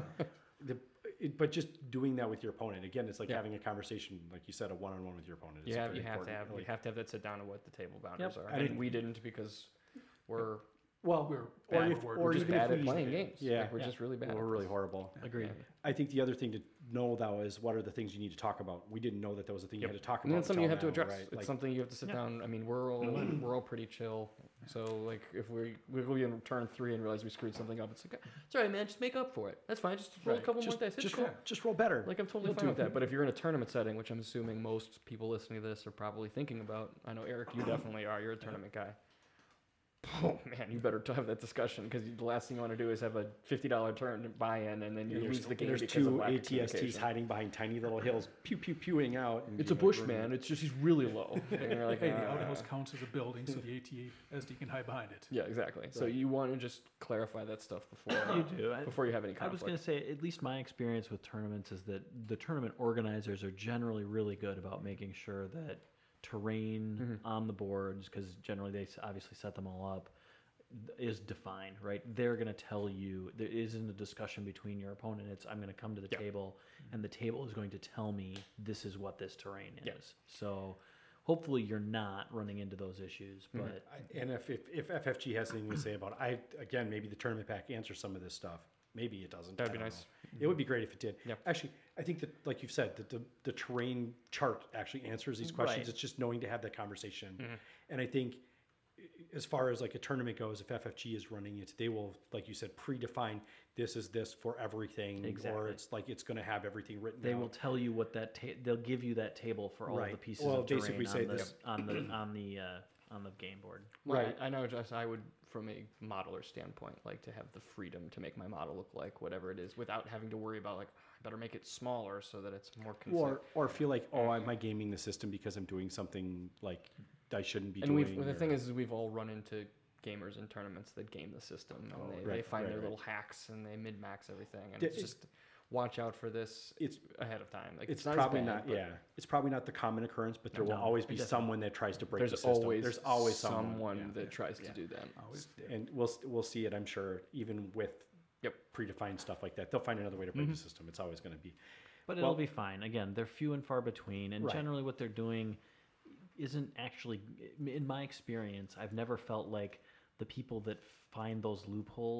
But just doing that with your opponent again, it's like having a conversation, like you said, a one-on-one with your opponent. It's very You have to important. have Like, you have to have that sit down of what the table boundaries are. I And we didn't because we're well, We're or bad if, at word. or we're just even if bad at we- playing games. Yeah, Like, we're just really bad. We're really horrible. Agreed. I think the other thing to know though is what are the things you need to talk about. We didn't know that was a thing you had to talk And about. then something you until have to now, address. right? It's Like, something you have to sit down. I mean, we're all pretty chill. So like, if we in turn 3 and realize we screwed something up, it's like, it's all right, man. Just make up for it. That's fine. Just roll a couple more dice. It's cool. just roll better. Like, I'm totally You'll fine do with it. that. But if you're in a tournament setting, which I'm assuming most people listening to this are probably thinking about, I know Eric, you definitely are. You're a tournament guy. Oh man, you better have that discussion because the last thing you want to do is have a $50 turn buy-in and then you lose the game There's because of two lack of ATSTs communication. hiding behind tiny little hills, pewing out. And It's a bush, man. It's just he's really low. And you're like, Hey, the outhouse counts as a building, so the ATSD can hide behind it. yeah, exactly. So you want to just clarify that stuff before You do. before you have any I was conflict. going to say, at least my experience with tournaments is that the tournament organizers are generally really good about making sure that terrain on the boards, because generally they obviously set them all up, is defined, right? They're going to tell you, there isn't a discussion between your opponent. It's, I'm going to come to the table and the table is going to tell me this is what this terrain is. So hopefully you're not running into those issues, but And if FFG has anything to say about it, again, maybe the tournament pack answers some of this stuff. Maybe it doesn't. That'd I be don't nice. know. It would be great if it did. Yep. Actually, I think that, like you've said, that the terrain chart actually answers these questions. Right. It's just knowing to have that conversation. And I think as far as like a tournament goes, if FFG is running it, they will, like you said, predefine this is this for everything. Exactly. Or it's like it's going to have everything written they out. will tell you what that they'll give you that table for all the Right. pieces Well, of terrain basically say this- on the game board. Well, Right. I know. Just I would, from a modeler standpoint, like to have the freedom to make my model look like whatever it is, without having to worry about like I better make it smaller so that it's more consistent. Or feel like, oh, am I gaming the system because I'm doing something like I shouldn't be And doing? the or- thing is we've all run into gamers in tournaments that game the system and they find their little hacks and they min-max everything and it's just watch out for this ahead of time. Like it's not as probably bad, not but it's probably not the common occurrence, but there will No, always be definitely. someone that tries to break the there's system. always There's always someone that tries to do that. And we'll see it, I'm sure, even with predefined stuff like that. They'll find another way to break the system. It's always going to be. But it'll be fine. Again, they're few and far between, and Right. generally what they're doing isn't actually, in my experience, I've never felt like the people that find those loopholes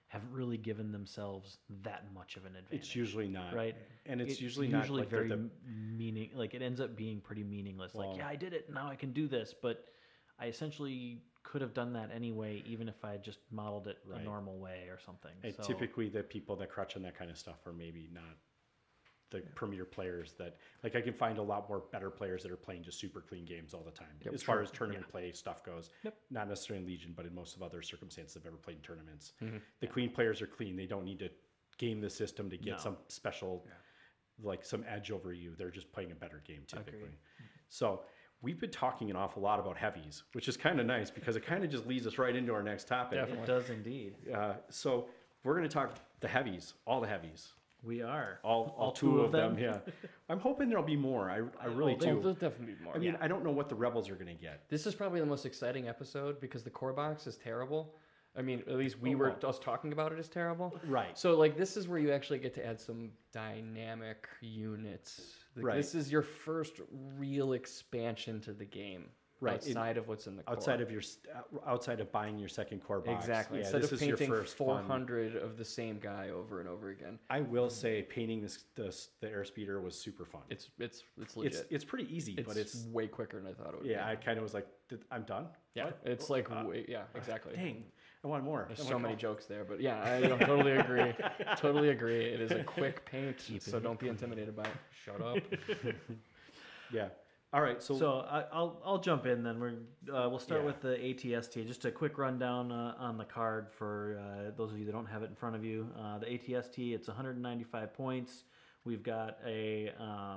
haven't really given themselves that much of an advantage. It's usually not. right. And it's usually not like very the meaning. Like it ends up being pretty meaningless. Well- like, yeah, I did it. Now I can do this, but I essentially could have done that anyway, even if I had just modeled it Right. a normal way or something. and So, typically the people that crutch on that kind of stuff are maybe not the premier players that like I can find a lot more better players that are playing just super clean games all the time as far as tournament play stuff goes. Yep. Not necessarily in Legion, but in most of other circumstances I've ever played in tournaments. Mm-hmm. The clean players are clean. They don't need to game the system to get No. some special like some edge over you. They're just playing a better game typically. Agreed. So we've been talking an awful lot about heavies, which is kind of nice because it kind of just leads us right into our next topic. it does indeed. So we're going to talk the heavies, all the heavies. We are All two of them, yeah. I'm hoping there'll be more. I really There'll do. definitely be more. I mean, I don't know what the rebels are going to get. This is probably the most exciting episode because the core box is terrible. I mean, at least us talking about it is terrible. Right. So, like, this is where you actually get to add some dynamic units. Like, Right. This is your first real expansion to the game. Right. Outside of what's in the core. Outside of buying your second core box. Exactly. Yeah, Instead this of is your painting first fun. 400 of the same guy over and over again. I will say painting the airspeeder was super fun. It's legit. It's pretty easy, but it's way quicker than I thought it would be. yeah. I kind of was like, I'm done. Yeah, What? it's like, yeah, exactly. Dang, I want more. There's I'm so like, many oh. jokes there, but yeah, I totally agree. Totally agree. It is a quick paint, so don't be intimidated by it. Shut up. Yeah. All right. So, So I'll jump in then. We'll start Yeah. with the ATST. Just a quick rundown on the card for those of you that don't have it in front of you. The ATST, it's 195 points. We've got a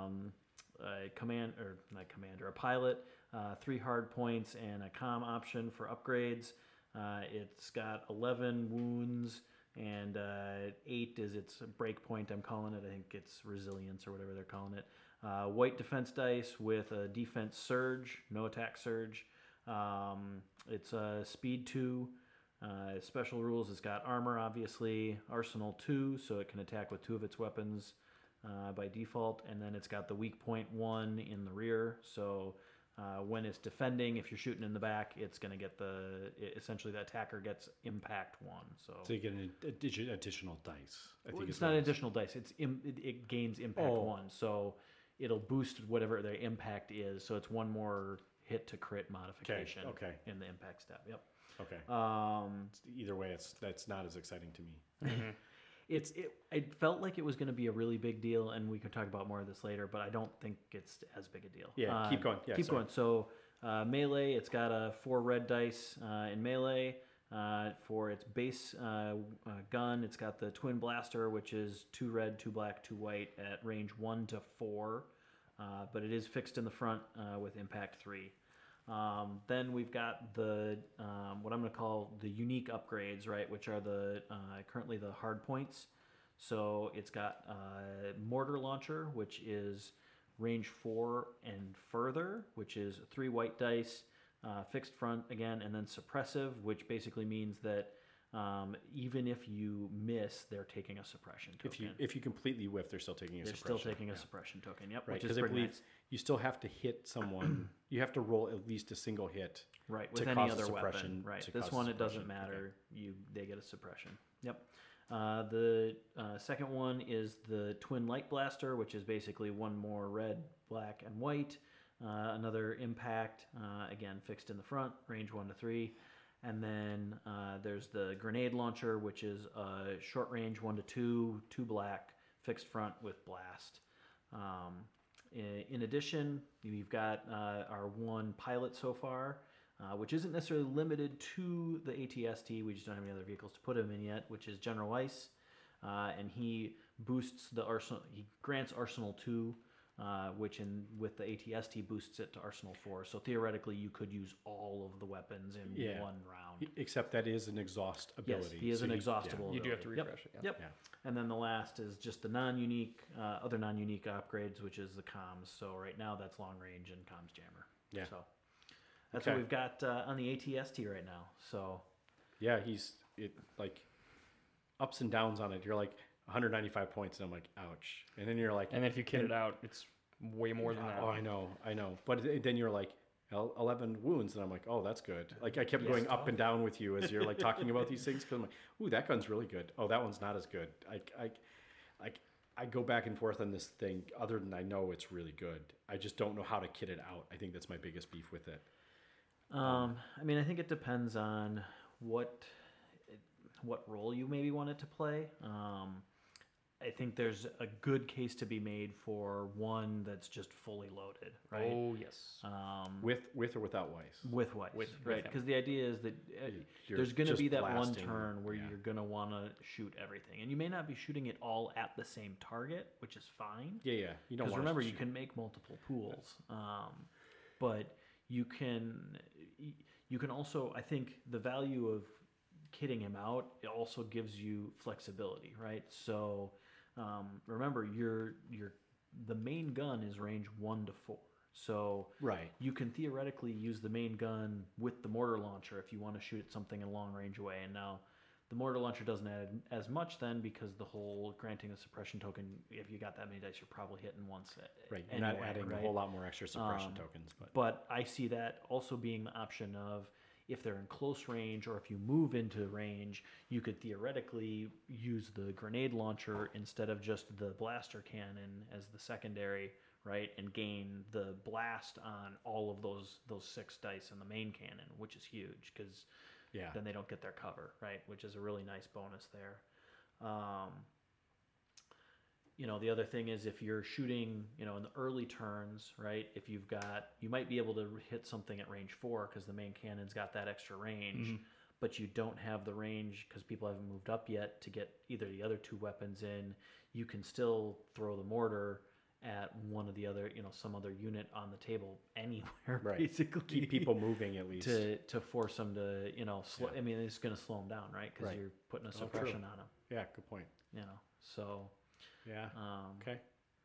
a pilot, 3 hard points, and a comm option for upgrades. It's got 11 wounds, and 8 is its break point. I'm calling it. I think it's resilience or whatever they're calling it. White defense dice with a defense surge, no attack surge. It's a speed 2. Special rules, it's got armor, obviously. Arsenal 2, so it can attack with 2 of its weapons by default. And then it's got the weak point 1 in the rear. So when it's defending, if you're shooting in the back, it's going to get essentially the attacker gets impact 1. So you get an additional dice. I think it's not an additional dice. It gains impact 1. So it'll boost whatever their impact is. So it's 1 more hit to crit modification Okay. in the impact step. Yep. Okay. Um, Either way, that's not as exciting to me. it felt like it was going to be a really big deal, and we can talk about more of this later, but I don't think it's as big a deal. Yeah, keep going. Yeah, keep sorry. going. So melee, it's got 4 red dice in melee. For its base gun, it's got the twin blaster, which is 2 red, 2 black, 2 white at range 1 to 4, but it is fixed in the front with impact 3. Then we've got the what I'm going to call the unique upgrades, right, which are the currently the hard points. So it's got mortar launcher, which is range 4 and further, which is 3 white dice, fixed front again, and then suppressive, which basically means that even if you miss, they're taking a suppression token. If you completely whiff, they're still taking a They're suppression. still taking a suppression token. Yep, Right, which because is I pretty believe nice. you still have to hit someone. You have to roll at least a single hit. Right, to with any cause a other suppression- weapon. Right, to this cause a one it doesn't suppression. matter. They get a suppression. Yep. The second one is the twin light blaster, which is basically 1 more red, black, and white. Another impact, again fixed in the front, range 1 to 3. And then there's the grenade launcher, which is short range 1 to 2, 2 black, fixed front with blast. In addition, we've got our 1 pilot so far, which isn't necessarily limited to the ATST. We just don't have any other vehicles to put him in yet, which is General Ice. And he boosts the Arsenal, he grants Arsenal 2, which with the ATST boosts it to Arsenal 4. So theoretically, you could use all of the weapons in Yeah. 1 round. Except that is an exhaust ability. Yes, he is so an you- exhaustible. You do have to ability. refresh it. Yeah. Yep. Yeah. And then the last is just the non-unique, other non-unique upgrades, which is the comms. So right now that's long range and comms jammer. Yeah. So that's Okay. what we've got on the ATST right now. So Yeah, like ups and downs on it. You're like 195 points, and I'm like, ouch. And then you're like, And if you kit it out, it's way more than that. oh, I know. But then you're like, 11 wounds, and I'm like, oh, that's good. Like I kept going up and down with you as you're like talking about these things, because I'm like, ooh, that gun's really good. Oh, that one's not as good. I go back and forth on this thing. Other than I know it's really good, I just don't know how to kit it out. I think that's my biggest beef with it. I mean, I think it depends on what role you maybe want it to play. I think there's a good case to be made for one that's just fully loaded, right? Oh yes. With or without Weiss? With Weiss, With right? him. Because the idea is that You're there's going to just be that one blasting, turn where yeah. you're going to want to shoot everything, and you may not be shooting it all at the same target, which is fine. Yeah. You don't Because want remember, to you can make multiple pools, but you can also. I think the value of kitting him out, it also gives you flexibility, right? So remember, the main gun is range 1 to 4, so Right. you can theoretically use the main gun with the mortar launcher if you want to shoot at something a long range away. And now the mortar launcher doesn't add as much then, because the whole granting the suppression token, if you got that many dice, you're probably hitting once. Right. You're not anyway, adding right? a whole lot more extra suppression tokens, but But I see that also being the option of, if they're in close range or if you move into range, you could theoretically use the grenade launcher instead of just the blaster cannon as the secondary, right? And gain the blast on all of those 6 dice in the main cannon, which is huge, because yeah. then they don't get their cover, right? Which is a really nice bonus there. The other thing is, if you're shooting, in the early turns, right? If you might be able to hit something at range 4 because the main cannon's got that extra range, but you don't have the range because people haven't moved up yet to get either the other 2 weapons in. You can still throw the mortar at one of the other, some other unit on the table anywhere, Right. basically. Keep people moving at least. to force them to, I mean, it's going to slow them down, right? Because Right. you're putting a true. suppression on them, Yeah, good point. So, Yeah. Okay.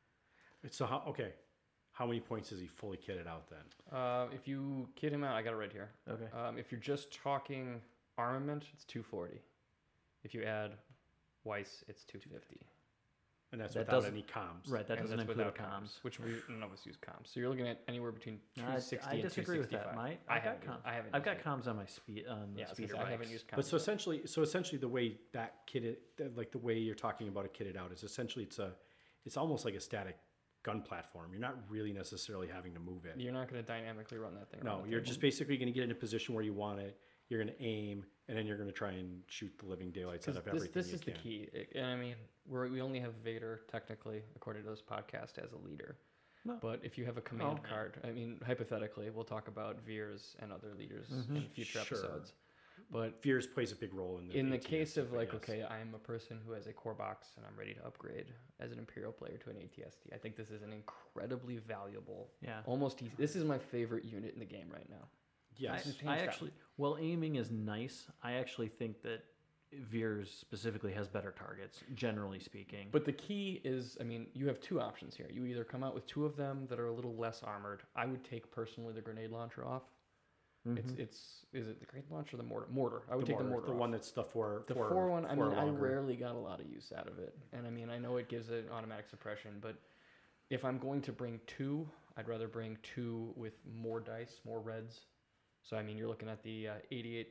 So how many points is he fully kitted out then? If you kit him out, I got it right here. okay. If you're just talking armament, it's 240. If you add Weiss, it's 250. And that's That without doesn't- any comms. Right, that And doesn't that's include a without comms. which none of us use comms. So you're looking at anywhere between I 260 and disagree with that, 265. Mike. I've got comms. I haven't. I've got used comms on my speed on the it. Yeah, speeder I haven't bikes. used comms. But so essentially, the way that kitted, like the way you're talking about it kitted out, is essentially it's almost like a static gun platform. You're not really necessarily having to move it. You're not going to dynamically run that thing. No, around the you're table. just basically going to get in a position where you want it. You're going to aim, and then you're going to try and shoot the living daylights out of everything. This you is the can. key. And I mean, we only have Vader technically, according to this podcast, as a leader. No. But if you have a command Oh. card, I mean, hypothetically, we'll talk about Veers and other leaders in future Sure. episodes. But Fears plays a big role in in the ATST, case of like, yes. okay, I'm a person who has a core box and I'm ready to upgrade as an Imperial player to an ATST. I think this is an incredibly valuable, Yeah. almost easy. This is my favorite unit in the game right now. Yes. Hands I down. actually, while aiming is nice, I actually think that Veers specifically has better targets, generally speaking. But the key is, I mean, you have 2 options here. You either come out with 2 of them that are a little less armored. I would take personally the grenade launcher off. It's is it the grenade launcher or the mortar? Mortar. I would take the mortar. the off. one that's the four. The four, 4 one, I four mean, I longer. rarely got a lot of use out of it. And I mean, I know it gives it automatic suppression, but if I'm going to bring 2, I'd rather bring 2 with more dice, more reds. So, I mean, you're looking at the 88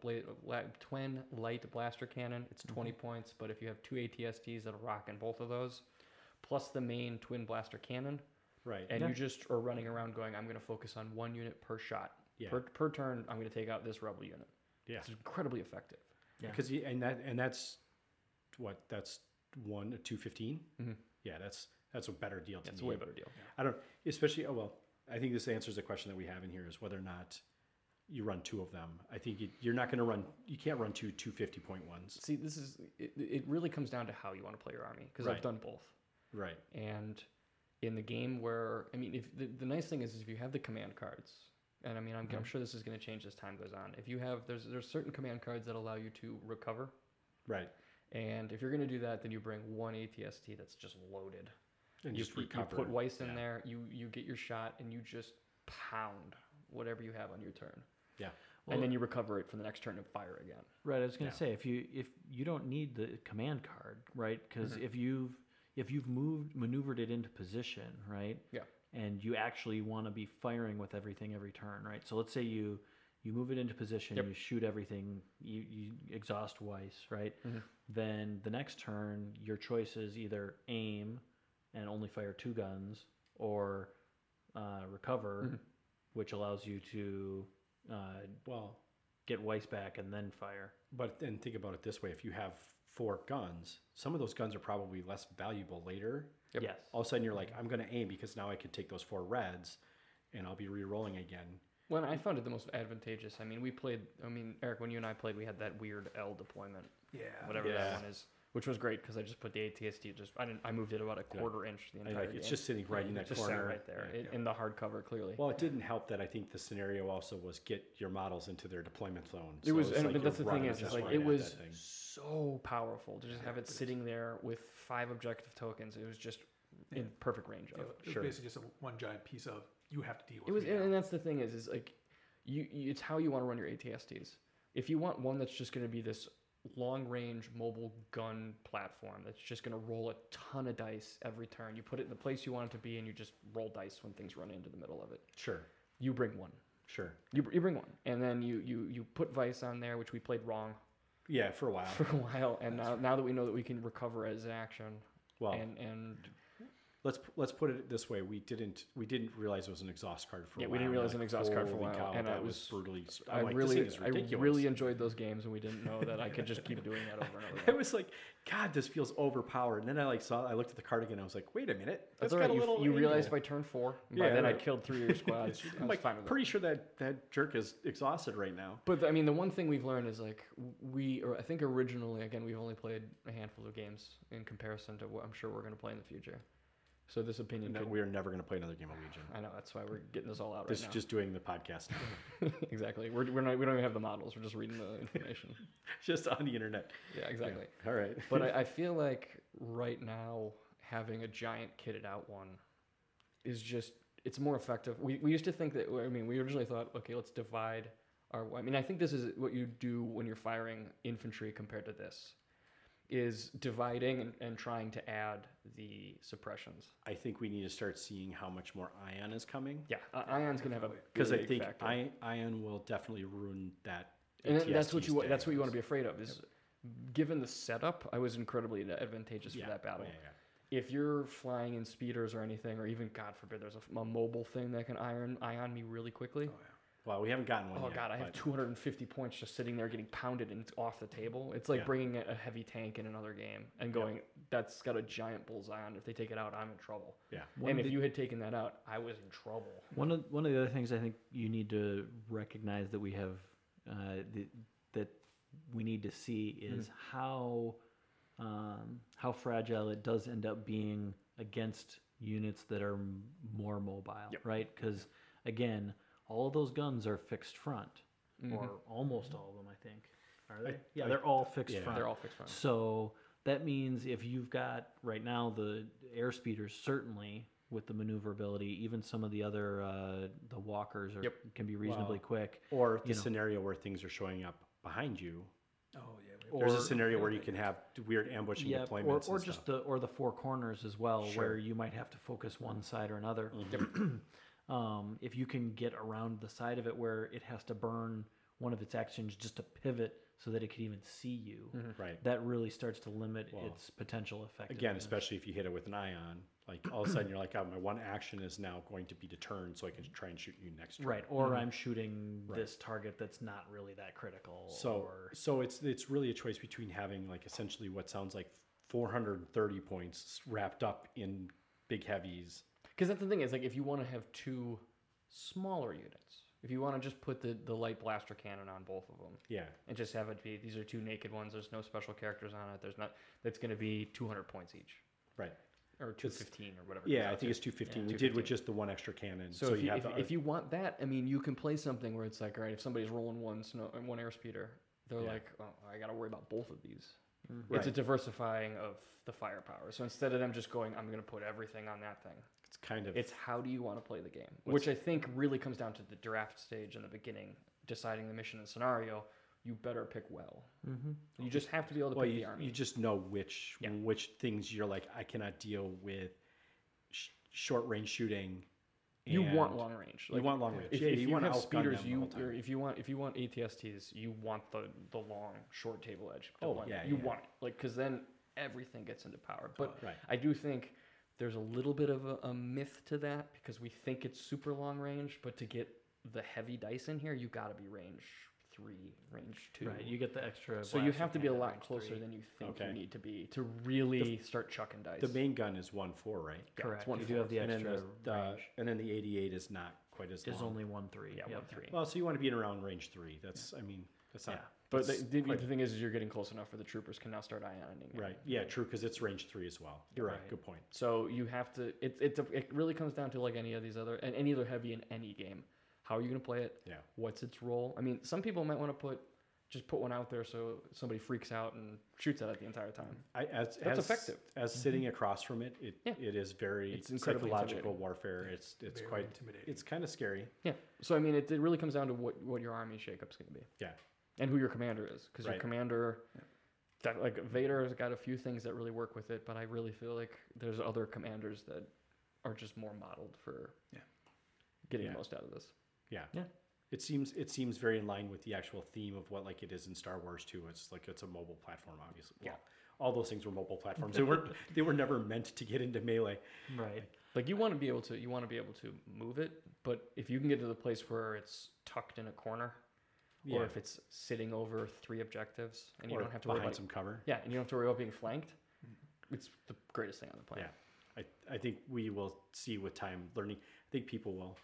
twin light blaster cannon. It's 20 points, but if you have 2 ATSTs that'll rock in both of those, plus the main twin blaster cannon, Right. and you just are running around going, I'm going to focus on 1 unit per shot. Yeah. Per turn, I'm going to take out this rebel unit. Yeah. It's incredibly effective. Yeah. Because that's what, that's 1 to 215. Yeah, that's a better deal to It's me. a way better deal. I don't, especially. Oh well, I think this answers the question that we have in here, is whether or not you run 2 of them. I think you're not going to run. You can't run 2 250.1s. See, this is it really comes down to how you want to play your army, because Right. I've done both. Right. And in the game where, I mean, if the nice thing is if you have the command cards, and I mean, I'm sure this is going to change as time goes on. If you have, there's certain command cards that allow you to recover, Right. and if you're going to do that, then you bring 1 ATST that's just loaded. And You, just you recover. put Weiss in Yeah. there, you get your shot, and you just pound whatever you have on your turn. Yeah. And then you recover it for the next turn and fire again. Right, I was going Yeah. to say, if you don't need the command card, right? Because if you've maneuvered it into position, right? Yeah. and you actually want to be firing with everything every turn, right? So let's say you move it into position, you shoot everything, you exhaust Weiss, right? Then the next turn, your choice is either aim and only fire 2 guns, or recover, which allows you to Well, get Weiss back and then fire. but then think about it this way: if you have 4 guns, some of those guns are probably less valuable later. Yep. Yes. All of a sudden, you're like, I'm going to aim because now I can take those 4 reds, and I'll be re-rolling again. When I found it the most advantageous, I mean, Eric, when you and I played, we had that weird L deployment, Yeah. whatever Yeah. that one is, which was great because I just put the ATST. I moved it about a quarter inch the And entire like, it's game. just sitting right in that just sat corner. right there Yeah. in the hardcover, clearly. Well, it didn't help that I think the scenario also was get your models into their deployment zone. It was, it's and like but that's the you're thing running is, just like right it at was that thing. so powerful to just have it sitting there with 5 objective tokens. It was just in perfect range of. It was Sure. basically just one giant piece of you have to deal with. It was, me now. and that's the thing is like, it's how you want to run your ATSTs. If you want one that's just going to be this long-range mobile gun platform that's just going to roll a ton of dice every turn, you put it in the place you want it to be, and you just roll dice when things run into the middle of it. Sure, You bring one. sure. You bring one, and then you put Vice on there, which we played wrong Yeah, for a while. for a while, and now that we know that we can recover as action, Well, and let's put it this way: we didn't realize it was an exhaust card for a Yeah, while. we didn't realize Like, an exhaust card for a holy while, cow, and that I was was- brutally. I I'm like, really, this thing is I ridiculous. really enjoyed those games, and we didn't know that I could just keep doing that over and over. I Again. was like, God, this feels overpowered. And then I looked at the card again. I was like, wait a minute, That's that's all got right. a little. You realized angle. by turn 4. By Yeah, then I right. killed 3 of your squads. I I'm was like, fine with it. pretty sure that jerk is exhausted right now. But I mean, the one thing we've learned is like I think originally, again, we've only played a handful of games in comparison to what I'm sure we're going to play in the future. So this opinion, No, could, we are never going to play another game of Legion. I know that's why we're getting this all out This right is now. just doing the podcast, Exactly. We don't even have the models. We're just reading the information. just on the internet. Yeah, exactly. All right. But I feel like right now having a giant kitted out one is just, it's more effective. We used to think that, I mean, we originally thought, okay, let's divide I mean, I think this is what you do when you're firing infantry compared to this, is dividing and trying to add the suppressions. I think we need to start seeing how much more Ion is coming. Yeah, Ion's going to have a Because really I big think factor. Ion will definitely ruin that. And that's what ATST's you day. that's what you want to be afraid of is, given the setup, I was incredibly advantageous for that battle. Yeah. If you're flying in speeders or anything, or even God forbid, there's a mobile thing that can ion me really quickly. Well, we haven't gotten one Oh yet. God, I have but 250 points just sitting there getting pounded and it's off the table. It's like Yeah. bringing a heavy tank in another game and going, that's got a giant bullseye on it. If they take it out, I'm in trouble. Yeah. And if you had taken that out, I was in trouble. One of the other things I think you need to recognize that we have that we need to see is how fragile it does end up being against units that are more mobile, right? Because again, all of those guns are fixed front, or almost all of them, I think. Are they? Yeah, they're all fixed front. They're all fixed front. So that means if you've got right now the air speeders, certainly with the maneuverability, even some of the other the walkers can be reasonably quick. Or the you know. scenario where things are showing up behind you. Oh yeah. There's a scenario where you can have weird ambushing Yeah, deployments. or and just stuff. the four corners as well, Sure. where you might have to focus one side or another. If you can get around the side of it where it has to burn one of its actions just to pivot so that it can even see you, Right. that really starts to limit its potential effectiveness. Again, especially if you hit it with an ion, like all of a sudden you're like, oh, my one action is now going to be deterred, so I can try and shoot you next turn. Right, or I'm shooting this target that's not really that critical. So it's really a choice between having like essentially what sounds like 430 points wrapped up in big heavies. Because that's the thing is, like, if you want to have 2 smaller units, if you want to just put the light blaster cannon on both of them, Yeah. and just have it be, these are 2 naked ones, there's no special characters on it, that's going to be 200 points each. Right. Or 215 or whatever. Yeah, I think it's 215. We did with just the one extra cannon. So if, have if you want that, I mean, you can play something where it's like, all right, if somebody's rolling one airspeeder, they're like, oh, I got to worry about both of these. It's a diversifying of the firepower. So instead of them just going, I'm going to put everything on that thing. it's kind of It's how do you want to play the game, which I think really comes down to the draft stage in the beginning, deciding the mission and scenario. You better pick well. You just have to be able to pick the army. you just know which things you're like, I cannot deal with short range shooting You want and long range. You want long range. If, Yeah, if you want to have outgun speeders, them the whole time. or if you want ATSTs, you want the long short table edge. Oh, one. yeah, you yeah. want it, like, because then everything gets into power. But Right. I do think there's a little bit of a myth to that because we think it's super long range, but to get the heavy dice in here, you got to be range 3, range 2. Right, you get the extra. So you blast have to be a cannon at lot range closer 3. than you think Okay. you need to be to really start chucking dice. The main gun is 1.4, right? Yeah, Correct. it's one You do have the And then extra the range. 88 is not quite as Is long. only 1.3. yeah, Yep. 1-3. Well, so you want to be in around range 3. That's, I mean, that's not. Yeah. But that's the quite- thing is you're getting close enough where the troopers can now start ioning. it. right. Yeah, true, because it's range 3 as well. You're right. Right. Good point. So you have to. It really comes down to like any of these other and any other heavy in any game. How are you going to play it? Yeah. What's its role? I mean, some people might want to just put one out there so somebody freaks out and shoots at it the entire time. As effective. As sitting across from it, Yeah. it is very It's incredibly psychological intimidating. warfare. It's Very quite intimidating. it's kind of scary. Yeah. So I mean, it really comes down to what your army shakeup's going to be. Yeah. And who your commander is, because your Right. commander, that, like Vader has got a few things that really work with it, but I really feel like there's other commanders that are just more modeled for Yeah. getting Yeah. the most out of this. Yeah. Yeah. It seems very in line with the actual theme of what like it is in Star Wars too. It's like it's a mobile platform, obviously. Yeah. Well, all those things were mobile platforms. They were never meant to get into melee. Right. Like you want to be able to move it, but if you can get to the place where it's tucked in a corner, Yeah. or if it's sitting over 3 objectives, and you Or don't have to worry behind about some cover. yeah, and you don't have to worry about being flanked, it's the greatest thing on the planet. Yeah. I think we will see with time learning. I think people will.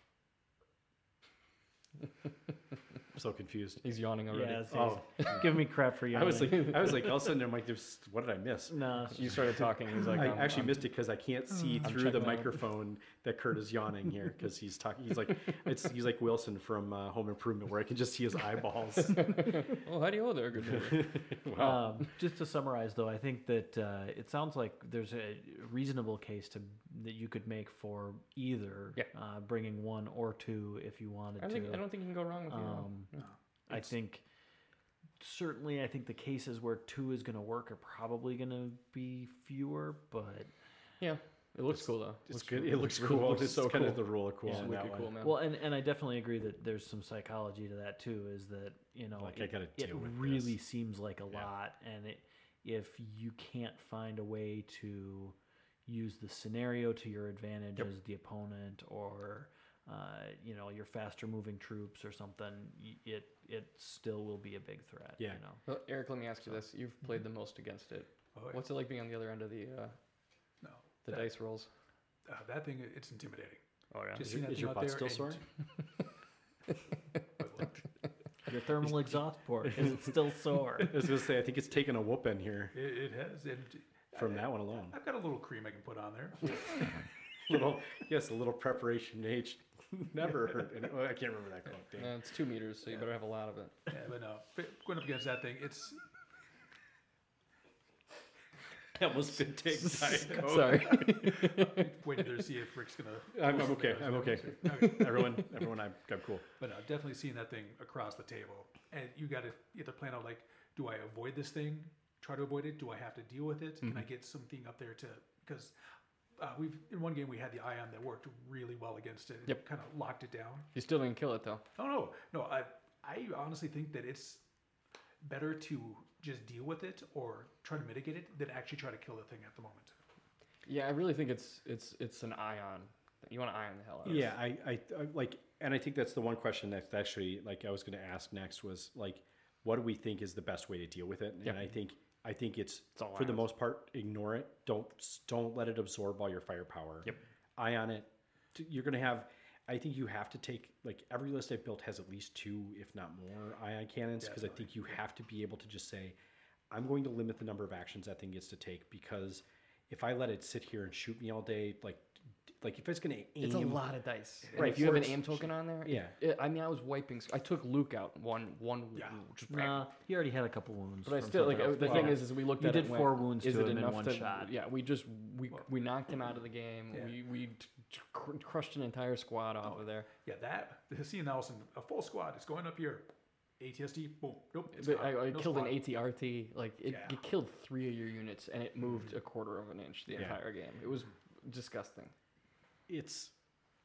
I'm so confused. He's yawning already. Yeah, it's, Oh, give me crap for you. I was like, all of a sudden, I'm like, what did I miss? no. You started talking. He's like, I actually missed it because I can't see I'm through the checking out. microphone that Kurt is yawning here because he's talking. He's like Wilson from Home Improvement, where I can just see his eyeballs. oh, how do you there? Good neighbor. Wow. Just to summarize, though, I think that it sounds like there's a reasonable case that you could make for either Yeah. bringing 1 or 2 if you wanted I to. don't think you can go wrong with either. I think certainly, I think the cases where 2 is going to work are probably going to be fewer, but Yeah, it looks cool though. It's Looks good. cool. It looks cool. Looks It's so kind cool. of the roller cool It's on wicked that cool, one. man. well, and I definitely agree that there's some psychology to that too. Is that Like, I gotta it deal with really this. seems like a Yeah. lot, and if you can't find a way to use the scenario to your advantage Yep. as the opponent, or your faster moving troops or something, it still will be a big threat. Yeah. Well, Eric, let me ask you this: you've played the most against it. Oh, yeah. What's it like being on the other end of the No, the that, dice rolls? that thing, it's intimidating. Oh yeah. Just Is seeing that is thing your out butt there still and- sore? But look, Your thermal exhaust port, is it still sore? I was gonna say, I think it's taken a whooping here it has, and from that one alone. I've got a little cream I can put on there. A little preparation H never hurt. Well, I can't remember that quote. Dang. It's 2 meters, so you better have a lot of it. Yeah, but no, going up against that thing, it's I almost been taking Diet Coke. Sorry. waiting there to see if Rick's gonna. I'm okay. I'm okay. Okay. Everyone, I'm cool. But no, definitely seeing that thing across the table, and you got to either plan out like, do I avoid this thing? Try to avoid it. Do I have to deal with it? Can I get something up there to because. We've in one game we had the ion that worked really well against it. Yep. Kind of locked it down. You still didn't kill it though. Oh no. I honestly think that it's better to just deal with it or try to mitigate it than actually try to kill the thing at the moment. Yeah, I really think it's an ion. You want to ion the hell out of it. Yeah, I like, and I think that's the one question that's actually like I was going to ask next was like, what do we think is the best way to deal with it? And Yeah. I think it's all for the ions. most part, ignore it. Don't let it absorb all your firepower. Yep. Ion it. You're going to have. I think you have to take like every list I've built has at least 2, if not more, ion cannons because I Definitely. think you have to be able to just say, I'm going to limit the number of actions that thing gets to take because if I let it sit here and shoot me all day, like if it's going to aim, It's a lot of dice. Right, Right. If you have an before aim it's- token on there, Yeah. I mean, I was wiping. I took Luke out one. Yeah. Just Nah, he already had a couple wounds. But I from still like something else. the Well, thing is we looked you at did it. and 4 went, wounds is to it him in enough one to? shot. Yeah, we knocked him out of the game. Yeah. We crushed an entire squad off of there. Yeah, seeing Nelson, a full squad is going up here. ATSD, boom, nope. It's But gone. I No killed squad. an ATRT. Like it Yeah. killed 3 of your units, and it moved a quarter of an inch the Yeah. entire game. It was disgusting. it's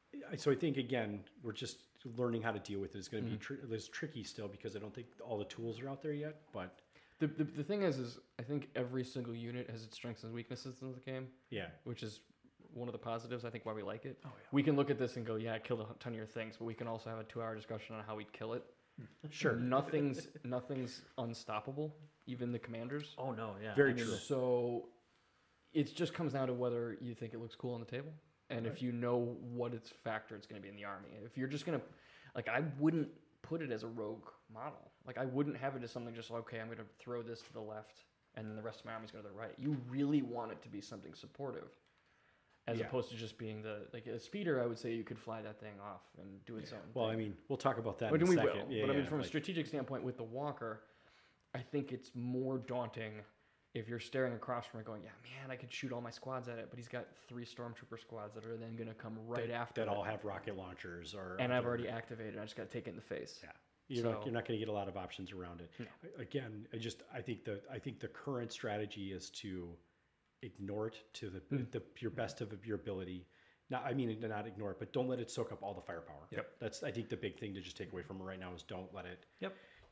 So I think again, we're just learning how to deal with it. It's going to be it's tricky still because I don't think all the tools are out there yet. But The thing is I think every single unit has its strengths and weaknesses in the game, yeah, which is one of the positives. I think why we like it. Oh, yeah. We can look at this and go, yeah, it killed a ton of your things, but we can also have a 2-hour discussion on how we'd kill it. sure, Nothing's unstoppable, even the commanders. Oh no, yeah. Very I mean, true. So it just comes down to whether you think it looks cool on the table, and if you know what its factor it's going to be in the army. If you're just going to, like, I wouldn't put it as a rogue model. Like, I wouldn't have it as something just like, okay, I'm going to throw this to the left, and then the rest of my army's going to the right. You really want it to be something supportive, as Yeah. opposed to just being like a speeder. I would say you could fly that thing off and do its own. Well, thing. I mean, we'll talk about that But in a we second. will. Yeah, But I mean, yeah, from a like- strategic standpoint with the Walker, I think it's more daunting if you're staring across from it going, yeah, man, I could shoot all my squads at it, but he's got 3 Stormtrooper squads that are then going to come right after that it. all have rocket launchers or And I've other- already activated. I just got to take it in the face. Yeah. You're not So- going to get a lot of options around it. Again, I think the current strategy is to ignore it to your best of your ability. Not not ignore it, but don't let it soak up all the firepower. Yep. That's I think the big thing to just take away from it right now is don't let it. Yep.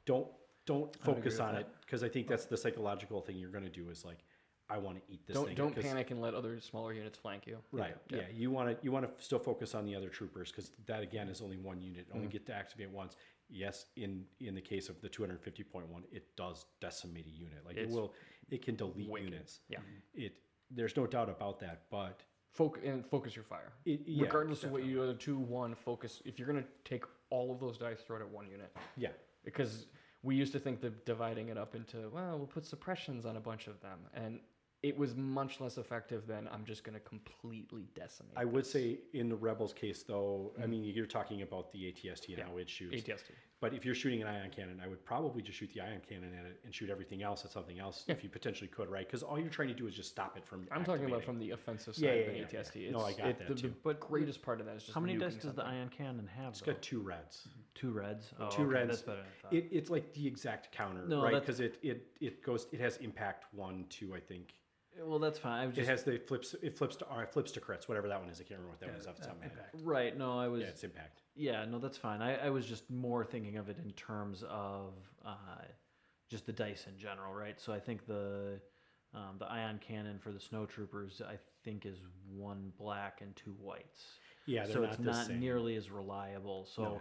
Don't focus with on that. it because I think that's the psychological thing you're going to do is like I want to eat this thing. Don't 'cause- panic and let other smaller units flank you. Right. Yeah. You want to still focus on the other troopers because that again is only one unit. Only get to activate once. Yes, in the case of the 250.1, it does decimate a unit. Like It's it can delete wicked. units. Yeah. There's no doubt about that. But Focus your fire. yeah, Regardless of what you do, the 2-1, focus. If you're going to take all of those dice, throw it at one unit. yeah, Because we used to think that dividing it up into, well, we'll put suppressions on a bunch of them. And it was much less effective than I'm just going to completely decimate. I would say in the Rebels case though, I mean you're talking about the ATST and how it shoots. ATST. But if you're shooting an ion cannon, I would probably just shoot the ion cannon at it and shoot everything else at something else if you potentially could, right? Because all you're trying to do is just stop it from. I'm talking about activating. from the offensive side Yeah, of yeah, the yeah, ATST. yeah. No, I got that the too. greatest part of that is just How many nuking dice does the something. ion cannon have? It's though? got 2 reds. 2 reds. Oh, 2 okay, reds. That's better than I thought. It's like the exact counter, No, right? that's- Because it has impact 1, 2, I think. Well, that's fine. I was It just has it flips to crits, whatever that one is. I can't remember what that one is off the top of my head. Impact. right. No, I was. Yeah, it's impact. Yeah, no, that's fine. I was just more thinking of it in terms of just the dice in general, right? So I think the ion cannon for the snowtroopers, I think, is 1 black and 2 whites. Yeah, they're So not it's the not same. nearly as reliable. So No.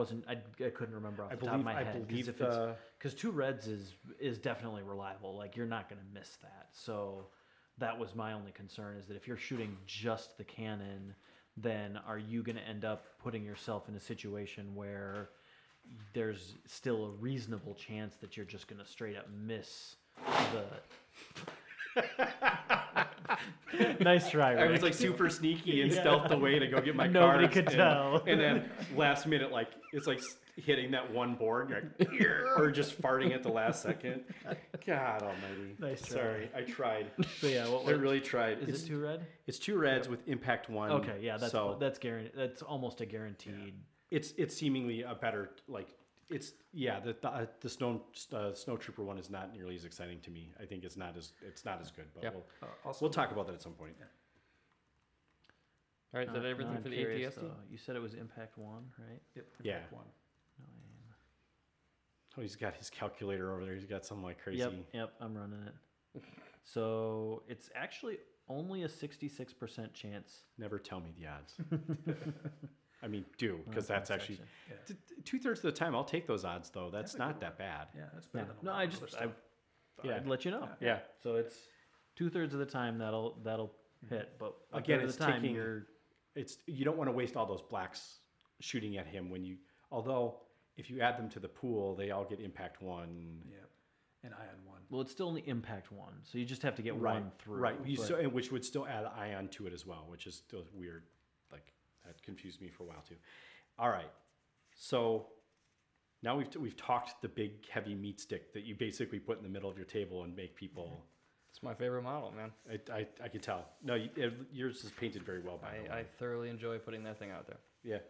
I couldn't remember off I the top of my believe- I head. believe Because 2 reds is definitely reliable. Like you're not going to miss that. So that was my only concern is that if you're shooting just the cannon, then are you going to end up putting yourself in a situation where there's still a reasonable chance that you're just going to straight up miss the. Nice try, I Rick. was like super sneaky and stealthed away to go get my cards. Nobody could and, tell. And then last minute, like it's like hitting that one board, you're like, or just farting at the last second. God Almighty! Nice try. Sorry, I tried. So yeah, what I really tried. is it 2 red? It's 2 reds with impact 1. Okay, yeah, so that's guaranteed. That's almost a guaranteed. it's seemingly a better like. It's the snowtrooper one is not nearly as exciting to me. I think it's not as good, but Yep. we'll talk about that at some point. All right, is that everything I'm for the curious, ATST? though. You said it was impact 1, right? Yep. Yeah. Impact 1. No aim. Oh, he's got his calculator over there. He's got some like crazy. Yep, I'm running it. So it's actually only a 66% chance. Never tell me the odds. I mean, do because Okay, that's actually section. 2/3 of the time. I'll take those odds though. That's a not good that bad. Yeah, that's Yeah. better than a No, lot I of just other I, stuff. Yeah. I'd let you know. Yeah. So it's 2/3 of the time that'll hit, but Again, 1/3 of it's the time taking- you're You don't want to waste all those blacks shooting at him when you. Although if you add them to the pool, they all get impact 1. Yeah. And ion 1. well, it's still only impact 1, so you just have to get Right, 1 through. right. You but- still, and which would still add ion to it as well, which is still weird. Like that confused me for a while too. All right, so now we've talked the big heavy meat stick that you basically put in the middle of your table and make people. It's my favorite model, man. I can tell. No, yours is painted very well by the I way. thoroughly enjoy putting that thing out there. Yeah,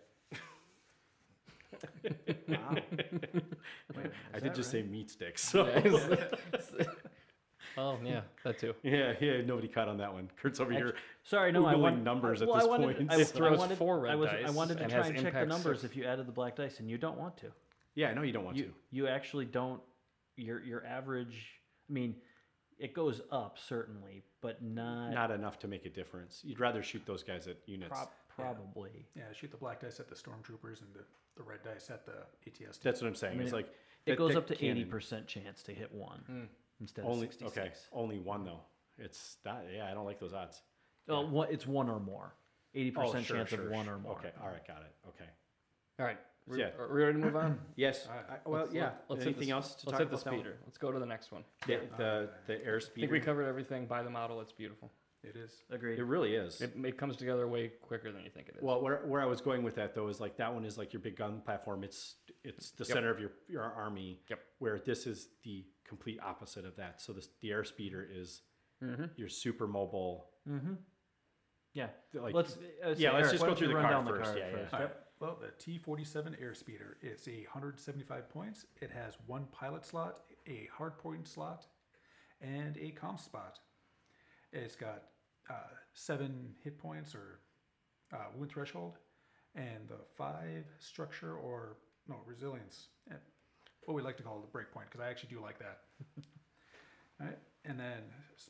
Wow. I did just say meat sticks. So Yeah, Oh yeah, that too. Yeah, nobody caught on that one. Kurt's over here. Sorry, no, I Googling want numbers at well, this I wanted, point. I, It I throws wanted, 4 red I dice wanted to and try has and check the impact numbers 6. if you added the black dice, and you don't want to. Yeah, I know you don't want to. You actually don't. Your average. I mean, it goes up certainly, but Not enough to make a difference. You'd rather shoot those guys at units. probably. Yeah, shoot the black dice at the stormtroopers and the red dice at the ATST. That's what I'm saying. I mean, it's like It that- goes that up to cannon- 80% chance to hit one instead Only of 66. okay. Only one though. It's that. Yeah, I don't like those odds. It's one or more. 80% chance of one or more. Okay. All right. Got it. Okay. All right. Yeah. Are we ready to move on? Yes. Well, yeah. Let's hit Anything else to Let's talk hit the about that one? speeder. Let's go to the next one. The air I think we speeder. covered everything by the model. It's beautiful. It is. Agreed. It really is. It comes together way quicker than you think it is. Well, where I was going with that though is like that one is like your big gun platform. It's the center of your army. Yep. Where this is the complete opposite of that. So the air speeder is your super mobile. Yeah. Like let's let's Eric, just why go don't through you the run car down first. card Yeah, first. All right. Well, the T-47 Airspeeder, it's 175 points. It has 1 pilot slot, a hardpoint slot, and a comm spot. It's got 7 hit points or wound threshold, and the 5 structure or resilience. What we like to call the breakpoint, because I actually do like that. All right, and then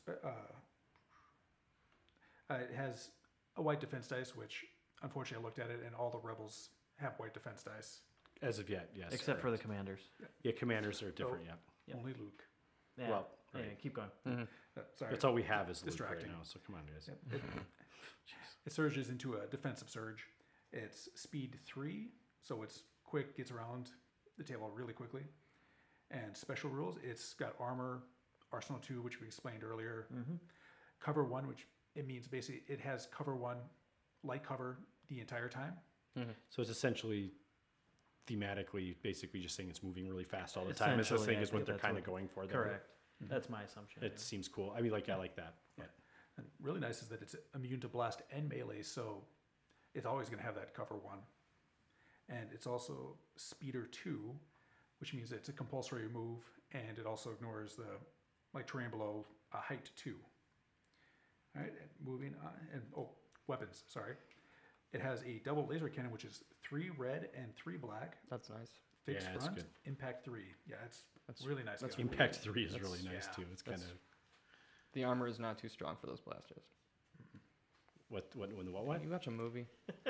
it has a white defense dice, which unfortunately I looked at it and all the rebels have white defense dice. As of yet, yes. Except for the commanders. Yeah, commanders are different. Yeah. Yep. Only Luke. Yeah. Well, yeah, right. keep going. Sorry. That's all we have is Luke right Distracting. now. So come on, guys. It surges into a defensive surge. It's speed 3, so it's quick, gets around the table really quickly. And special rules, it's got armor, arsenal 2, which we explained earlier. Cover 1, which it means basically it has cover 1, light cover the entire time. So it's essentially thematically basically just saying it's moving really fast all the time. It's the Essentially, thing I is what think they're that's kind of what- going for there. Correct. That's my assumption. It seems cool. I mean, like I like that. Yeah. And really nice is that it's immune to blast and melee, so it's always going to have that cover 1. And it's also speeder 2, which means it's a compulsory move, and it also ignores the terrain below height 2. All right, and moving on, and weapons. Sorry, it has a double laser cannon, which is 3 red and 3 black, That's nice. fixed Yeah, that's front, good. impact 3. Yeah, it's really nice. that's gun. Impact 3 is That's- really nice yeah, too. It's kind of The armor is not too strong for those blasters. what? You watch a movie.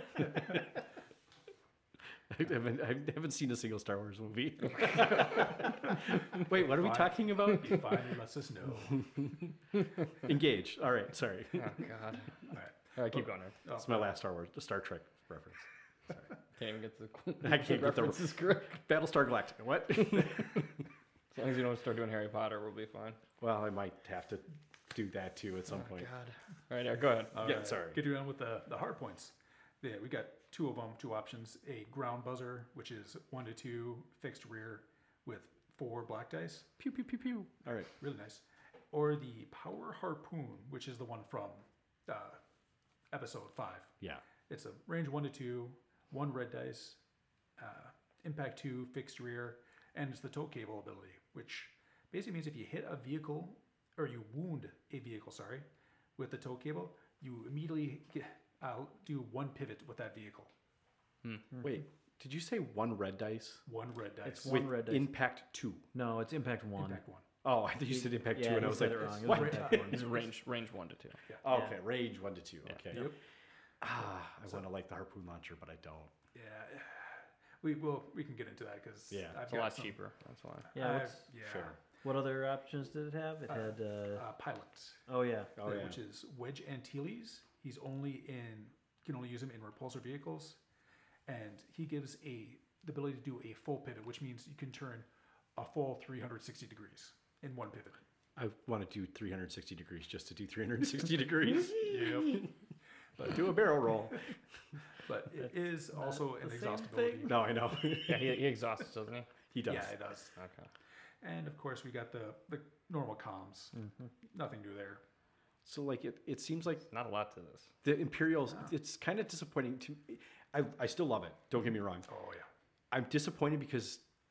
I haven't seen a single Star Wars movie. Wait, what are we talking about? He finally lets us know. Engage. All right, sorry. Oh God. All right. All right, keep going. Eric. That's my last Star Trek reference. Can't even get the. I can't get the references correct. Battlestar Galactica. What? As long as you don't start doing Harry Potter, we'll be fine. Well, I might have to do that too at some point. God. All right, Eric, go ahead. All Yeah, right, sorry. Get you on with the hard points. Yeah, we got 2 of them, 2 options. A ground buzzer, which is 1 to 2 fixed rear with 4 black dice. Pew pew pew pew. All right. Really nice. Or the power harpoon, which is the one from episode 5. Yeah. It's a range 1 to 2, 1 red dice, impact 2 fixed rear, and it's the tow cable ability, which basically means if you hit a vehicle or you wound a vehicle, with the tow cable, you immediately do 1 pivot with that vehicle. Wait, did you say 1 red dice? 1 red dice. It's one With red dice. impact 2. No, it's impact 1. Impact 1. Oh, I think you said impact 2, Yeah, and I you was said like, it wrong. It was what? impact 1. It's range 1 to 2. Oh, okay, range 1 to 2. Okay. Yep. I want to like the harpoon launcher, but I don't. Yeah. We can get into that because Yeah. It's a lot cheaper. That's why. Yeah. Yeah. Fair. What other options did it have? It had. Pilot. Oh yeah. Oh, yeah. Which is Wedge Antilles. He's can only use him in repulsor vehicles, and he gives the ability to do a full pivot, which means you can turn a full 360 degrees in 1 pivot. I want to do 360 degrees just to do 360 degrees. Yep. But do a barrel roll. But it is also an the same exhaust ability. No, I know. Yeah, he exhausts, doesn't he? He does. Yeah, it does. Okay. And of course, we got the normal comms. Nothing new there. So like it seems like Not a lot to this. the Imperials. It's kind of disappointing to me. I still love it. Don't get me wrong. Oh yeah. I'm disappointed because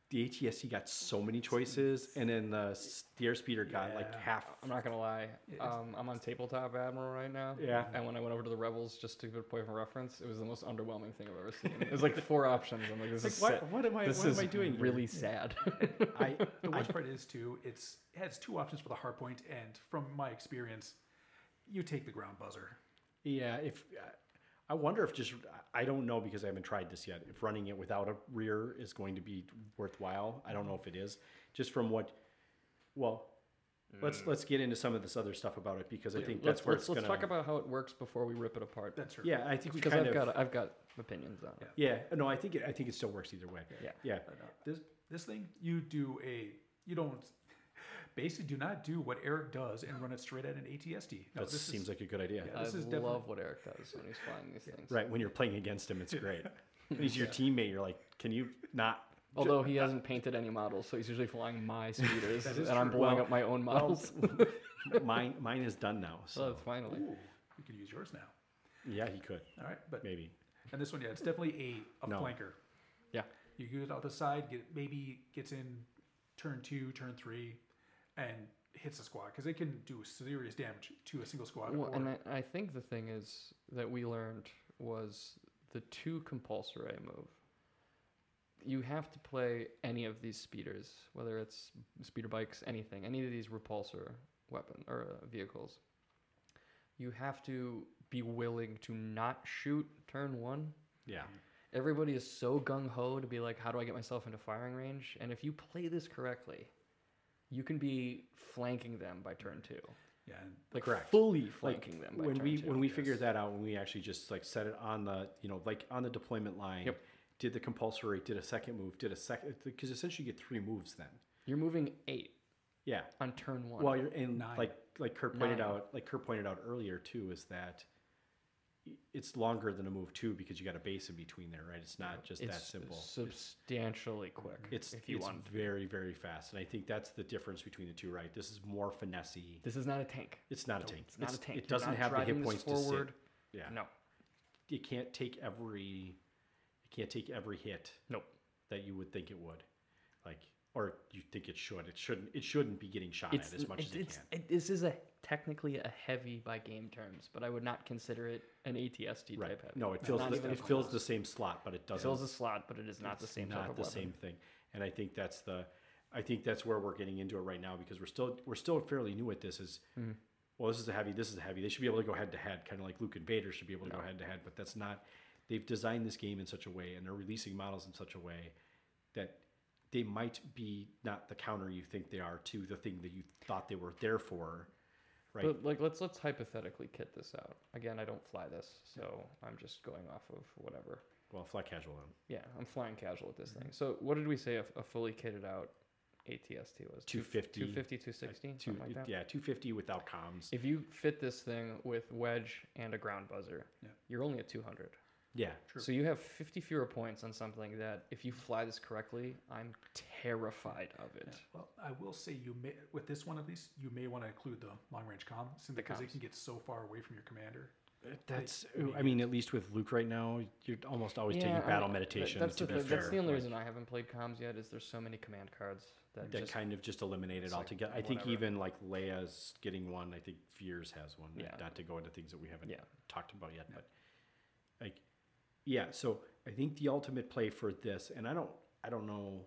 the ATST got so many choices, and then the airspeeder got like Yeah. half. I'm not gonna lie. I'm on Tabletop Admiral right now. Yeah. And when I went over to the Rebels, just to get a point of reference, it was the most underwhelming thing I've ever seen. It was like 4 options. I'm like, this is What am I? this What is am I doing? here? really sad. The worst part is too, it has 2 options for the hardpoint, and from my experience, you take the ground buzzer. Yeah, if I wonder if just I don't know because I haven't tried this yet. If running it without a rear is going to be worthwhile, I don't know if it is. Just from what, well, let's get into some of this other stuff about it because I think that's where let's it's gonna. talk about how it works before we rip it apart. That's true. Yeah, I think we Because kind of. I've got opinions on it. Yeah, no, I think it still works either way. Yeah. Yeah, This thing, you don't basically do not do what Eric does and run it straight at an ATST. No, that this seems is, like a good idea. Yeah. I This is definitely- love what Eric does when he's flying these things. Right, when you're playing against him, it's great. When he's your teammate, you're like, can you not? Although he hasn't painted any models, so he's usually flying my speeders, That and is I'm true. blowing Well- up my own models. Mine is done now. So So that's finally. ooh, we could use yours now. yeah, he could All right, but maybe. and this one, yeah, it's definitely a No. flanker. Yeah. You get it out the side, maybe gets in turn 2, turn 3, and hits a squad because it can do serious damage to a single squad. Well, or- and I think the thing is that we learned was the 2 compulsory move. You have to play any of these speeders, whether it's speeder bikes, anything, any of these repulsor weapon or vehicles. You have to be willing to not shoot turn 1. Yeah, Everybody is so gung ho to be like, how do I get myself into firing range? And if you play this correctly, you can be flanking them by turn 2. yeah, and Like Correct. fully like flanking them by when turn we 2. when we yes. figured that out, when we actually just like set it on the like on the deployment line. Yep. Did the compulsory, did a second move, did a second because essentially you get 3 moves then. You're moving 8 Yeah. on turn 1. Well, you're in 9. like Kurt pointed 9. out, earlier too, is that it's longer than a move 2 because you got a base in between there, right? It's not just that simple. substantially quick. It's if you want. very very fast, and I think that's the difference between the two, right? This is more finessey. This is not a tank. It's not a tank. It's not a tank. It You're doesn't not have the hit driving points this to sit. forward. Yeah. No. You can't take every hit Nope. that you would think it would, like, or you think it should. It shouldn't be getting shot at as much as it can. This is technically a heavy by game terms, but I would not consider it an ATST Right. type heavy. No, it It's fills not even it close. fills the same slot, but it It doesn't. fills a slot, but it is not the it's same not type of the weapon. same thing. And I think that's where we're getting into it right now because we're still fairly new at this. Is Mm-hmm. well, this is a heavy. This is a heavy. They should be able to go head to head, kind of like Luke and Vader should be able to go head to head. But that's not. They've designed this game in such a way, and they're releasing models in such a way that they might be not the counter you think they are to the thing that you thought they were there for, right? But like, let's hypothetically kit this out. Again, I don't fly this, so I'm just going off of whatever. Well, fly casual then. Yeah, I'm flying casual with this thing. So what did we say a fully kitted out ATST was? 250. 250, 260, something like that. Yeah, 250 without comms. If you fit this thing with wedge and a ground buzzer, Yeah. you're only at 200. Yeah, True. So you have 50 fewer points on something that, if you fly this correctly, I'm terrified of it. Yeah. Well, I will say you may, with this one at least, you may want to include the long range comm simply because it comms. can get so far away from your commander. that's. Maybe I mean, at least with Luke right now, you're almost always taking I battle mean, meditation. That's to the, be fair, that's the only like, reason I haven't played comms yet. Is there's so many command cards that that just kind of just eliminated it's like, altogether. I think whatever. even like Leia's getting one. I think Veers has one. Yeah. Not to go into things that we haven't Yeah. talked about yet, but like, yeah. So I think the ultimate play for this, and I don't know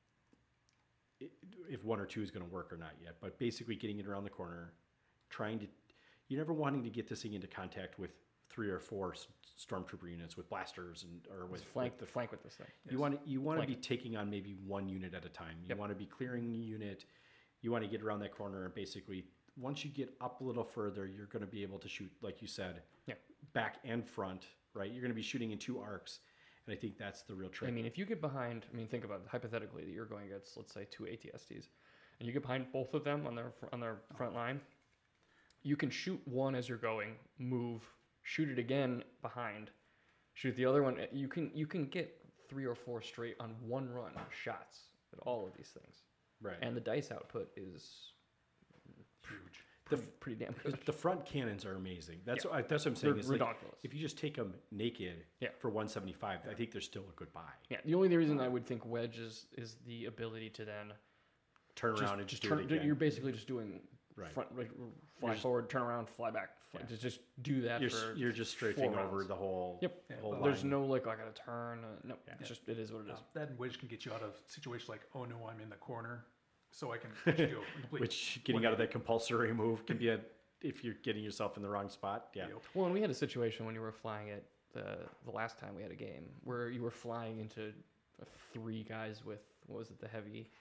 if 1 or 2 is going to work or not yet, but basically getting it around the corner, you're never wanting to get this thing into contact with 3 or 4 stormtrooper units with blasters or with flank the flank with this thing. you want to be Flank. taking on maybe 1 unit at a time. You Yep. want to be clearing a unit. You want to get around that corner and basically once you get up a little further, you're going to be able to shoot, like you said, Yeah. back and front. Right? You're going to be shooting in 2 arcs, and I think that's the real trick. I mean, if you get behind, think about it, hypothetically that you're going against, let's say, 2 ATSTs, and you get behind both of them on their front line, you can shoot one as you're going, move, shoot it again behind, shoot the other one. You can get 3 or 4 straight on one run shots at all of these things, right? and the dice output is Huge. pretty damn good. The front cannons are amazing. That's Yeah. that's what I'm saying. They're Is like, ridiculous. if you just take them naked Yeah. for 175, I think they're still a good buy. Yeah, the only reason I would think wedge is the ability to then Turn around and just do turn. it again. You're basically just doing Right. front, like, fly just- forward, turn around, fly back. Fly, Yeah. just do that. You're just four strafing over rounds. the whole. Yep. the whole There's line. no like I gotta turn. No, Yeah. it's just it is what it is. That and wedge can get you out of situations like, oh no, I'm in the corner, so I can actually do a complete. Which getting out of that compulsory move can be if you're getting yourself in the wrong spot. Yeah. Yep. Well, and we had a situation when you were flying it the last time we had a game where you were flying into 3 guys with what was it, the heavy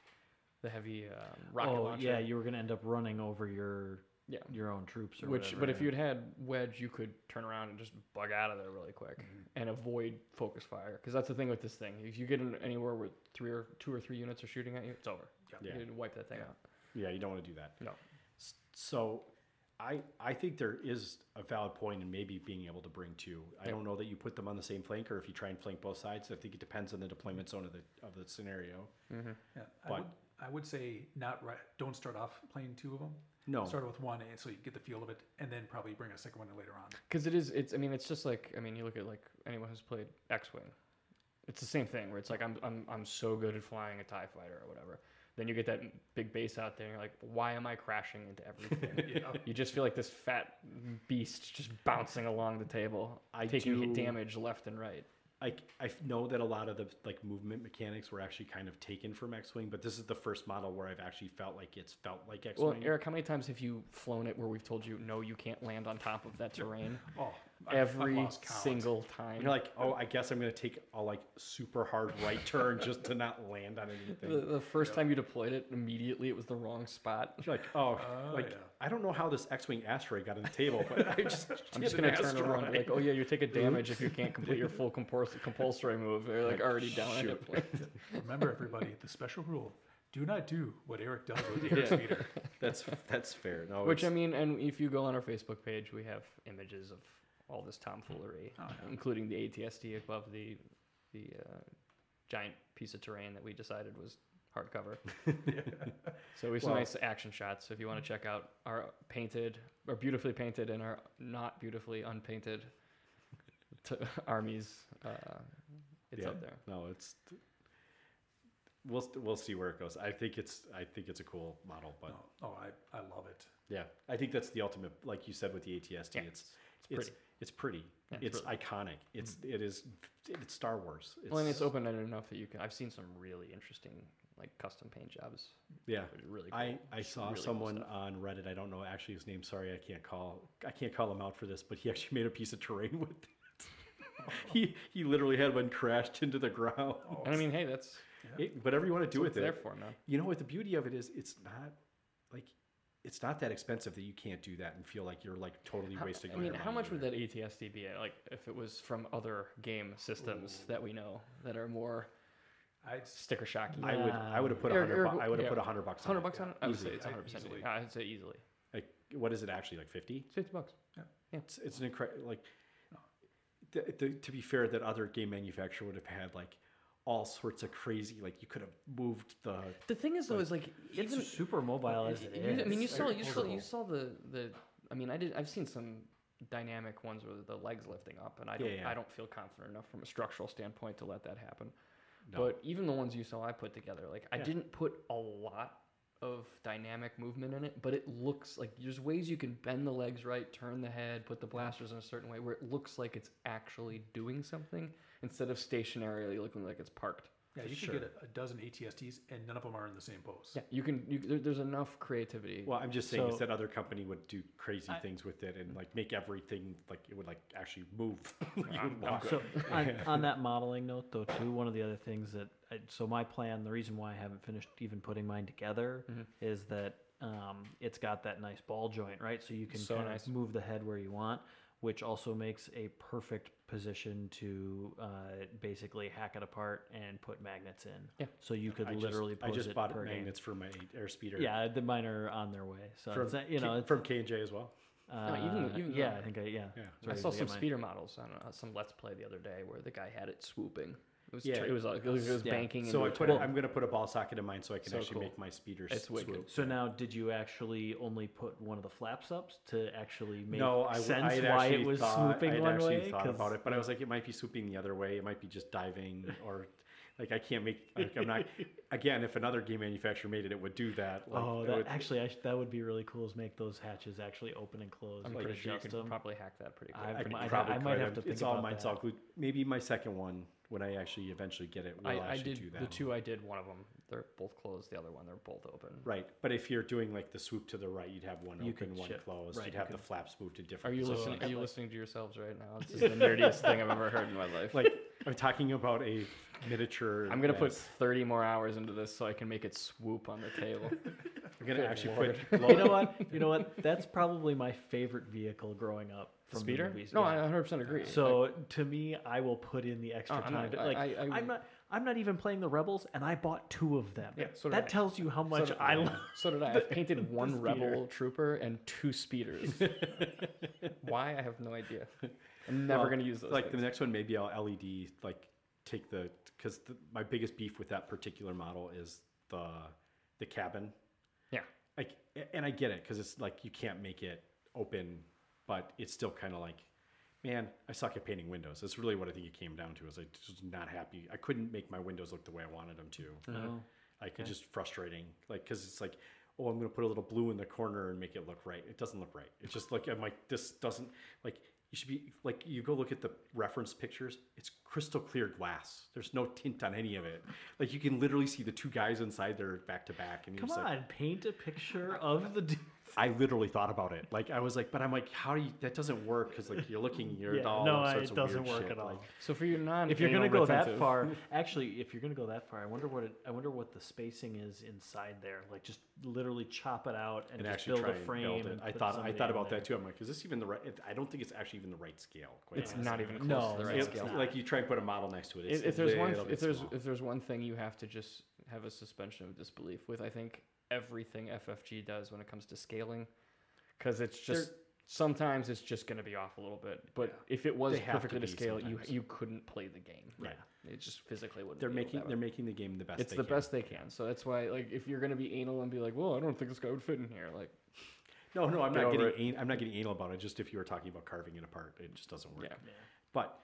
rocket launcher. yeah, you were gonna end up running over your own troops or Which, whatever. but if you'd had wedge, you could turn around and just bug out of there really quick and avoid focus fire. Because that's the thing with this thing. If you get in anywhere where 2 or 3 units are shooting at you, it's over. Yeah. You wipe that thing Yeah. out. Yeah, you don't want to do that. No. So I think there is a valid point in maybe being able to bring 2. I Yep. don't know that you put them on the same flank or if you try and flank both sides. I think it depends on the deployment zone of the scenario. Yeah, But- I would say not right. Don't start off playing 2 of them. No. Start with 1, and so you get the feel of it, and then probably bring a second one in later on. Because I mean, it's just like, I mean, you look at like anyone who's played X-Wing. It's the same thing where it's like, I'm so good at flying a TIE fighter or whatever. Then you get that big base out there and you're like, why am I crashing into everything? Yeah. You just feel like this fat beast just bouncing along the table, I taking do- damage left and right. I know that a lot of the like movement mechanics were actually kind of taken from X-Wing, but this is the first model where I've actually felt like X-Wing. Well, Eric, how many times have you flown it where we've told you, no, you can't land on top of that terrain? Oh, Every I've lost count. single time. And you're like, oh, I guess I'm gonna take a like super hard right turn just to not land on anything. The first time you deployed it, immediately it was the wrong spot. You're like, oh, like yeah. I don't know how this X-Wing asteroid got on the table, but I just I'm just hit gonna an turn around and be like, asteroid. oh yeah, you take a damage if you can't complete your full compulsory move. They're like already down at hit point. Remember, everybody, the special rule: do not do what Eric does with the airspeeder. That's fair. No, Which I it's- mean, and if you go on our Facebook page, we have images of all this tomfoolery, Oh, yeah. including the ATSD above the giant piece of terrain that we decided was hardcover. So we have some Well- nice action shots. If you want to check out our painted, or beautifully painted, and our not beautifully unpainted armies, it's yeah, up there. No, it's we'll see where it goes. I think it's a cool model, but I love it. yeah, I think that's the ultimate, like you said with the ATST. Yeah, It's pretty. It's pretty. Yeah, it's really- iconic. It's Star Wars. Well, and it's open-ended enough that you can. I've seen some really interesting, like custom paint jobs. Yeah. Really cool. I saw Really cool someone stuff. on Reddit. I don't know actually his name. Sorry, I can't call him out for this, but he actually made a piece of terrain with it. He literally had one crashed into the ground. And I mean, hey, that's Whatever you want to do what with it's it. there for, man. You know what the beauty of it is? It's not that expensive that you can't do that and feel like you're like totally wasting. I all mean, your how money much would either. that ATSD be? Like, if it was from other game systems that we know that are more I'd sticker shocky. I would have put Eric, $100. I would have yeah. put $100 on it. $100 on it? I would say Easily. it's 100%. Easily. I'd say easily. Like, what is it actually, like 50? It's $50. It's an incredible, like, to be fair, that other game manufacturer would have had like all sorts of crazy, like you could have moved the. The thing is, though, is like it's even super mobile as it is. I mean, you saw Very the. I mean, I've seen some dynamic ones where the legs lifting up, and Yeah. I don't feel confident enough from a structural standpoint to let that happen. No. But even the ones you saw I put together, like I Yeah. didn't put a lot of dynamic movement in it, but it looks like there's ways you can bend the legs right, turn the head, put the blasters in a certain way where it looks like it's actually doing something instead of stationarily looking like it's parked. Yeah, you Sure. can get a dozen ATSTs and none of them are in the same pose. Yeah, there's enough creativity. Well, I'm just saying, So- is that other company would do crazy things with it and like make everything like it would like actually move. You would walk. So on that modeling note, though, too, one of the other things that so my plan, the reason why I haven't finished even putting mine together, is that it's got that nice ball joint, right? So you can So kind nice. of move the head where you want, which also makes a perfect position to basically hack it apart and put magnets in. Yeah. So you could I literally just, I pose just it bought per game. magnets for my airspeeder. Yeah, the mine are on their way. So from it's not, you know, it's, from K&J as well. even yeah, though- I think Yeah. it's I ready saw to some get mine. speeder models on some Let's Play the other day where the guy had it swooping. It was Yeah. it was Yeah. banking. So into I'm going to put a ball socket in mine so I can So actually cool. make my speeder It's wicked. swoop. So now, did you actually only put one of the flaps up to actually make No, I sense I'd why actually it was thought, swooping I'd one actually way? thought 'Cause- about it, but I was like, it might be swooping the other way. It might be just diving, or like I can't make. Like, I'm not. Again, if another game manufacturer made it, it would do that. Like, Oh, it that would- actually, that would be really cool. Is make those hatches actually open and close. I'm like pretty sure you adjust could them. probably hack that pretty quick. I I, might- probably I might could. have to think It's all about mine's that. all glued. Maybe my second one, when I actually eventually get it, will I actually did do that. the two. I did one of them. They're both closed. The other one, they're both open. Right, but if you're doing like the swoop to the right, you'd have one You open, could one ship- closed. right, You'd you have the could- flaps moved to Are different. you positions. listening? Are you listening to yourselves right now? This is the nerdiest thing I've ever heard in my life. Like I'm talking about a miniature. I'm gonna put as- 30 more hours into this so I can make it swoop on the table. I'm gonna Good actually Lord. put. You know what? You know what? That's probably my favorite vehicle growing up from Speeder? the movies. No, Yeah. I 100% agree. So to me, I will put in the extra I'm time. not- Like I- I'm not even playing the Rebels, and I bought 2 of them. Yeah, so did that I. tells you how much did I I. love. So did I. I've painted one speeder. rebel trooper and 2 speeders. Why? I have no idea. I'm never Well, gonna use those. Like the things. next one, maybe I'll LED like take the because my biggest beef with that particular model is the cabin. Yeah. Like, and I get it because it's like you can't make it open, but it's still kind of like, man, I suck at painting windows. That's really what I think it came down to. Is I was not happy. I couldn't make my windows look the way I wanted them to. Oh, Like it's just frustrating. Like because it's like, oh, I'm gonna put a little blue in the corner and make it look right. It doesn't look right. It's just like I'm like this doesn't like. You should be like you go look at the reference pictures. It's crystal clear glass. There's no tint on any of it. Like you can literally see the 2 guys inside there back to back. And you're come just on, like, paint a picture of the. I literally thought about it. Like I was like, but I'm like, how do you? That doesn't work because like you're looking, you're Yeah, all no, sorts it of doesn't weird work shit. at all. Like, So for your non, If you're gonna go that retentive- far, actually, if you're gonna go that far, I wonder what the spacing is inside there. Like just literally chop it out and, and just actually build try a and frame. build it. and I put thought somebody about in there. that too. I'm like, is this even the right? I don't think it's actually even the right scale. Quite it's honestly. not even close No, to the no, right it's scale. not. Like you try and put a model next to it. It's If there's one, little bit small. if there's one thing you have to just have a suspension of disbelief with, I think everything FFG does when it comes to scaling, because it's just sometimes it's just going to be off a little bit. But if it was They have to perfectly to be scale, sometimes. you couldn't play the game. Right. It just physically wouldn't. They're be able making to. making the game the best. It's they the can. best they can. So that's why, like, if you're going to be anal and be like, well, I don't think this guy would fit in here, like, No, I'm Get not over getting I'm not getting anal about it. Just if you were talking about carving it apart, it just doesn't work. yeah. But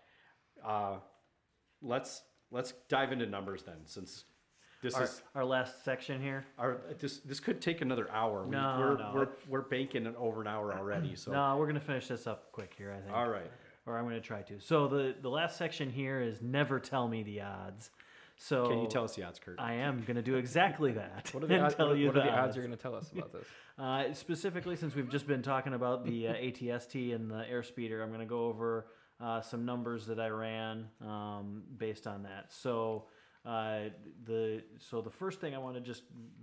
let's dive into numbers then, since this is Our last section here. this could take another hour. No. We're banking it over an hour already. So No, we're gonna finish this up quick here. I think. all right. Or I'm gonna try to. So the last section here is never tell me the odds. So Can you tell us the odds, Kurt? I am gonna do exactly that. What are the, and odds, tell what, you what the are the odds odds. you're going to tell us about this? Specifically, since we've just been talking about the ATST and the airspeeder, I'm going to go over some numbers that I ran based on that. So the first thing I want to just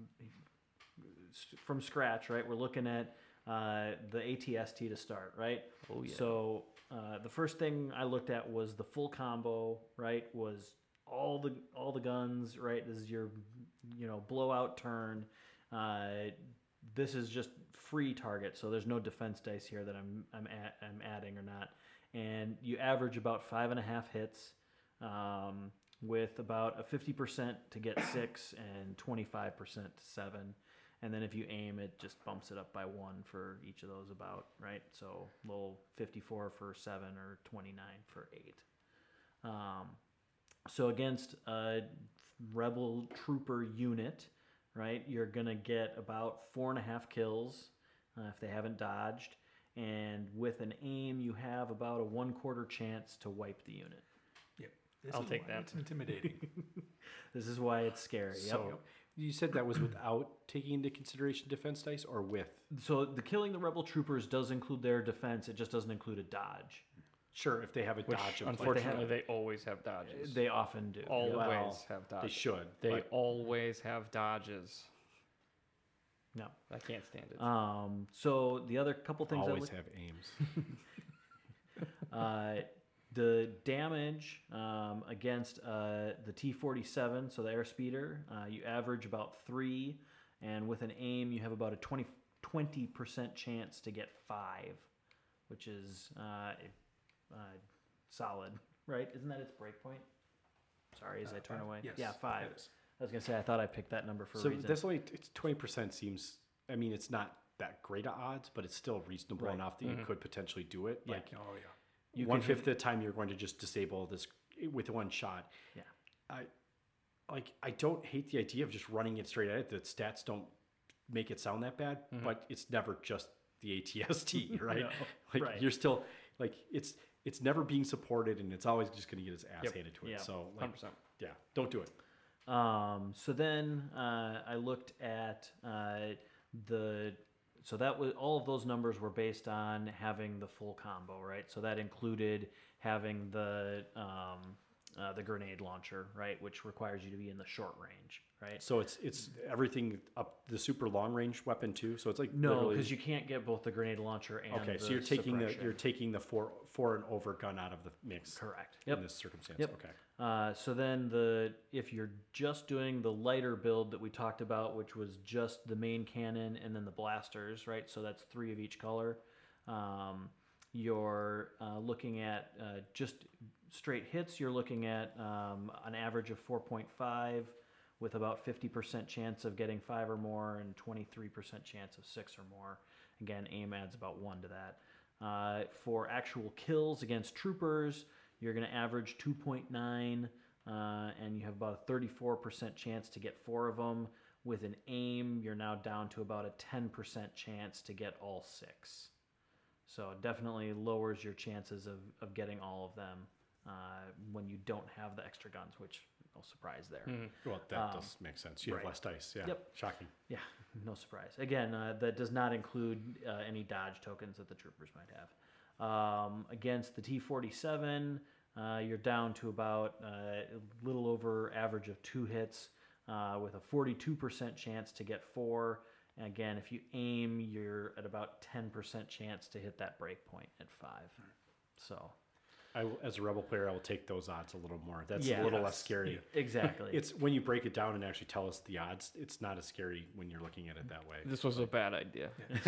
from scratch, right? We're looking at the ATST to start, right? Oh, yeah. So the first thing I looked at was the full combo, right? Was all the guns, right? This is your blowout turn. This is just free target, so there's no defense dice here that I'm adding or not. And you average about 5.5 hits, with about a 50% to get 6 and 25% to 7. And then if you aim, it just bumps it up by 1 for each of those about, right? So little 54 for 7 or 29 for 8. So against a Rebel Trooper unit, right, you're going to get about 4.5 kills if they haven't dodged. And with an aim, you have about a 1/4 chance to wipe the unit. Yep. This I'll is take why that. It's intimidating. This is why it's scary. So Yep. you said that was without taking into consideration defense dice, or with? So the killing the Rebel Troopers does include their defense. It just doesn't include a dodge. Sure, if they have a Which, dodge. in place. unfortunately, they always have dodges. They often do. always Well, have they dodges. should. They but always have dodges. No. I can't stand it. So the other couple things I always looked have aims. the damage against the T-47, so the airspeeder, you average about 3, and with an aim, you have about a 20% chance to get 5, which is solid, right? Isn't that its breakpoint? Sorry, as I turn away. Yes, Yeah, 5. it is. I was gonna say I thought I picked that number for a So reason. that's only, it's 20% seems, I mean, it's not that great of odds, but it's still reasonable Right. enough that you could potentially do it. Yeah. Like Oh yeah. You one could fifth of the time you're going to just disable this with one shot. Yeah. I don't hate the idea of just running it straight at it. The stats don't make it sound that bad, but it's never just the ATST, right? No, Like right. you're still like it's never being supported, and it's always just going to get its ass handed to it. Yeah. So like, 100%. yeah, don't do it. So then I looked at so that was all of those numbers were based on having the full combo, right? So that included having the grenade launcher, right, which requires you to be in the short range, right? So it's everything up the super long range weapon too. So it's like No, literally- because you can't get both the grenade launcher and okay. the So you're taking suppression. the four and over gun out of the mix. Correct. In Yep. this circumstance. Yep. Okay. So then if you're just doing the lighter build that we talked about, which was just the main cannon and then the blasters, right? So that's 3 of each color. You're looking at just straight hits. You're looking at an average of 4.5 with about 50% chance of getting 5 or more and 23% chance of 6 or more. Again, aim adds about 1 to that. For actual kills against troopers, you're going to average 2.9, and you have about a 34% chance to get 4 of them. With an aim, you're now down to about a 10% chance to get all 6. So it definitely lowers your chances of getting all of them when you don't have the extra guns, which no surprise there. Well, that does make sense. You have right. less dice. Yeah. Yep. Shocking. Yeah, no surprise. Again, that does not include any dodge tokens that the troopers might have. Against the T-47, you're down to about a little over average of 2 hits with a 42% chance to get 4. And again, if you aim, you're at about 10% chance to hit that break point at 5. So As a rebel player, I will take those odds a little more. That's Yeah. a little less Yes. scary. exactly. It's when you break it down and actually tell us the odds. It's not as scary when you're looking at it that way. This was a bad idea.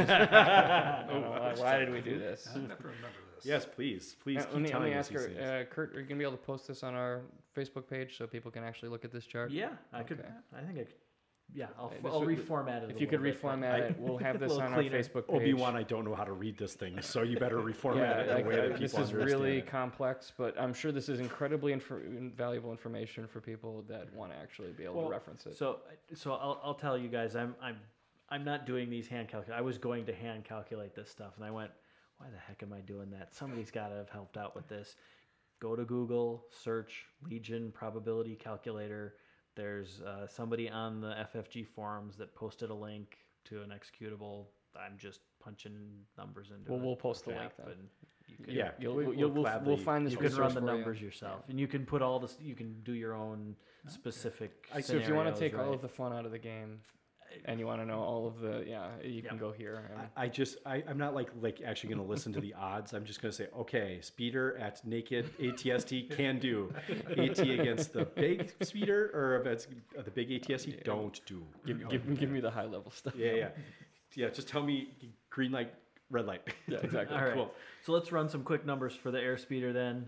I don't know, why did we do this? I never remember this. Yes, please keep Let me telling us ask these her, things. Kurt, are you gonna be able to post this on our Facebook page so people can actually look at this chart? yeah, I could. Okay. I think I could. Yeah, I'll This reformat it. If a you could little bit, but- reformat it, we'll have this little on our cleaner. Facebook page. Obi-Wan, I don't know how to read this thing, so you better reformat Yeah, it in like, a way that people this is understand really it. complex, but I'm sure this is incredibly valuable information for people that want to actually be able Well, to reference it. So I'll tell you guys, I'm not doing these hand calculations. I was going to hand calculate this stuff, and I went, why the heck am I doing that? Somebody's got to have helped out with this. Go to Google, search Legion probability calculator. There's somebody on the FFG forums that posted a link to an executable. I'm just punching numbers into Well, it. we'll post the link app, then. and you can, Yeah, We'll gladly- find this you can run resource the for you. numbers yourself, and you can put all this. You can do your own specific. So if you want to scenarios, take all right? of the fun out of the game, and you want to know all of the, you can Yep. go here. I'm not like actually going to listen to the odds. I'm just going to say, okay, speeder at naked ATST can do. AT against the big speeder or against the big ATST don't do. Give me the high level stuff. Yeah. Just tell me green light, red light. Yeah, exactly. All right. Cool. So let's run some quick numbers for the airspeeder then.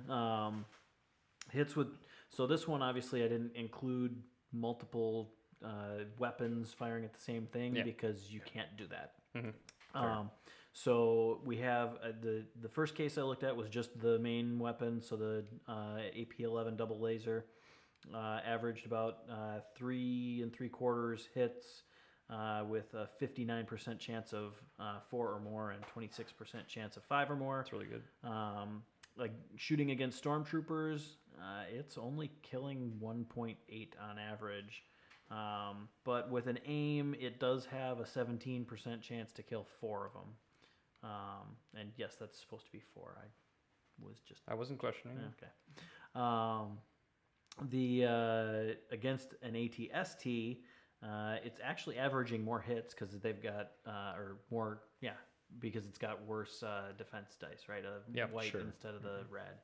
Hits with. So this one obviously I didn't include multiple weapons firing at the same thing Yeah. because you can't do that. Mhm. So we have the first case I looked at was just the main weapon. So the AP-11 double laser averaged about 3 3/4 hits with a 59% chance of 4 or more and 26% chance of 5 or more. That's really good. Like shooting against stormtroopers, it's only killing 1.8 on average. But with an aim, it does have a 17% chance to kill 4 of them. And yes, that's supposed to be 4. I wasn't questioning. Okay. The against an ATST, it's actually averaging more hits because they've got because it's got worse defense dice, right? White sure. instead of the red.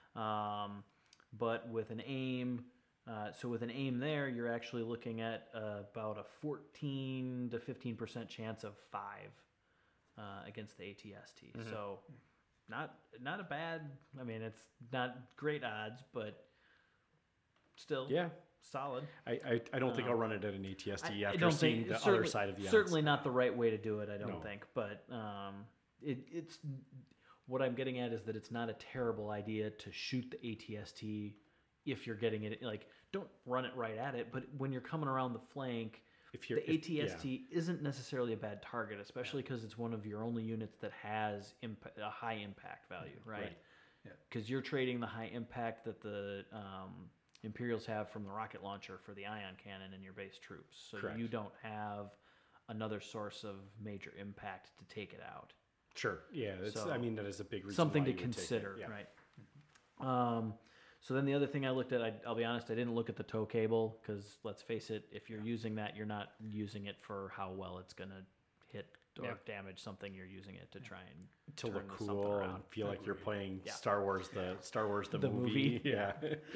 But with an aim, with an aim there, you're actually looking at about a 14 to 15% chance of 5 against the ATST. Mm-hmm. So not a bad. I mean, it's not great odds, but still. Yeah. Solid. I don't think I'll run it at an ATST I after don't seeing think the certainly, other side of the odds. certainly not the right way to do it. I don't No. think, but it's what I'm getting at is that it's not a terrible idea to shoot the ATST if you're getting it. Like, don't run it right at it, but when you're coming around the flank, If you're the ATST isn't necessarily a bad target, especially because it's one of your only units that has a high impact value, right? Right. Because you're trading the high impact that the Imperials have from the rocket launcher for the ion cannon in your base troops. So Correct. you don't have another source of major impact to take it out. Sure. Yeah. So, I mean, that is a big reason Something why to you would take it. consider, Yeah. right? So then the other thing I looked at, I'll be honest, I didn't look at the tow cable because let's face it, if you're using that, you're not using it for how well it's going to hit or Yeah. damage something. You're using it to try and To turn look something cool and around. feel like you're playing Yeah. Star Wars, the The movie. movie. Yeah.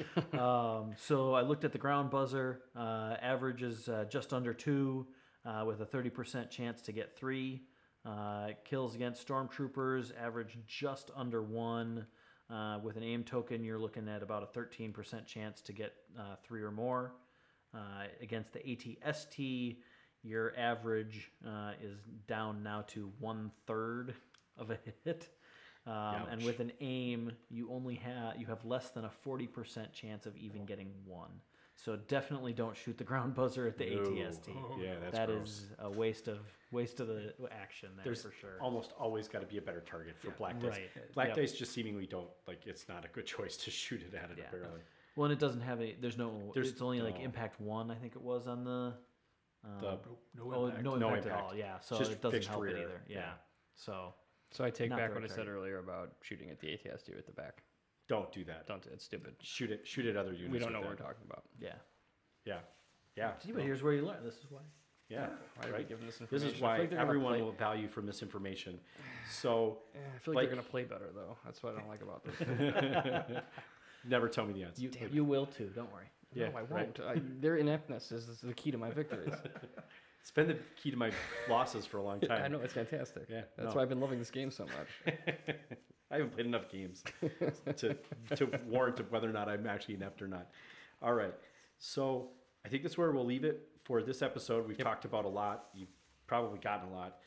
So I looked at the ground buzzer. Average is just under 2, with a 30% chance to get 3. Kills against stormtroopers average just under 1. With an aim token, you're looking at about a 13% chance to get 3 or more. Against the ATST, your average is down now to 1/3 of a hit. And Ouch. with an aim, you have less than a 40% chance of even getting 1. So definitely don't shoot the ground buzzer at the No. ATST. Yeah, that's That gross. is a waste of the action there There's for sure. almost always got to be a better target for black dice. Right. Black Yep. dice just seemingly don't it's not a good choice to shoot it at it Yeah. apparently. Well, and it doesn't have any. There's it's only like no. impact 1. I think it was on the. The No impact. No No impact at impact. all. Yeah, so Just it doesn't fixed help it rear. either. Yeah. Yeah. So So I take Not back the what I right said target. earlier about shooting at the ATST with the back. don't do that. Don't. It's stupid. Shoot it other units. We don't know with what that. we're talking about. yeah. Yeah. Yeah. See, but here's where you learn. This is why. Yeah. Why are we Right. giving this This information? is I feel why like they're gonna everyone play- will value for misinformation. So Yeah, I feel like like- they're gonna play better though. That's what I don't like about this. never tell me the odds. You will too. Don't worry. Yeah, no, I right. won't. Their ineptness is the key to my victories. It's been the key to my losses for a long time. I know it's fantastic. Yeah, That's no. why I've been loving this game so much. I haven't played enough games to warrant whether or not I'm actually inept or not. All right. So I think that's where we'll leave it for this episode. We've talked about a lot. You've probably gotten a lot.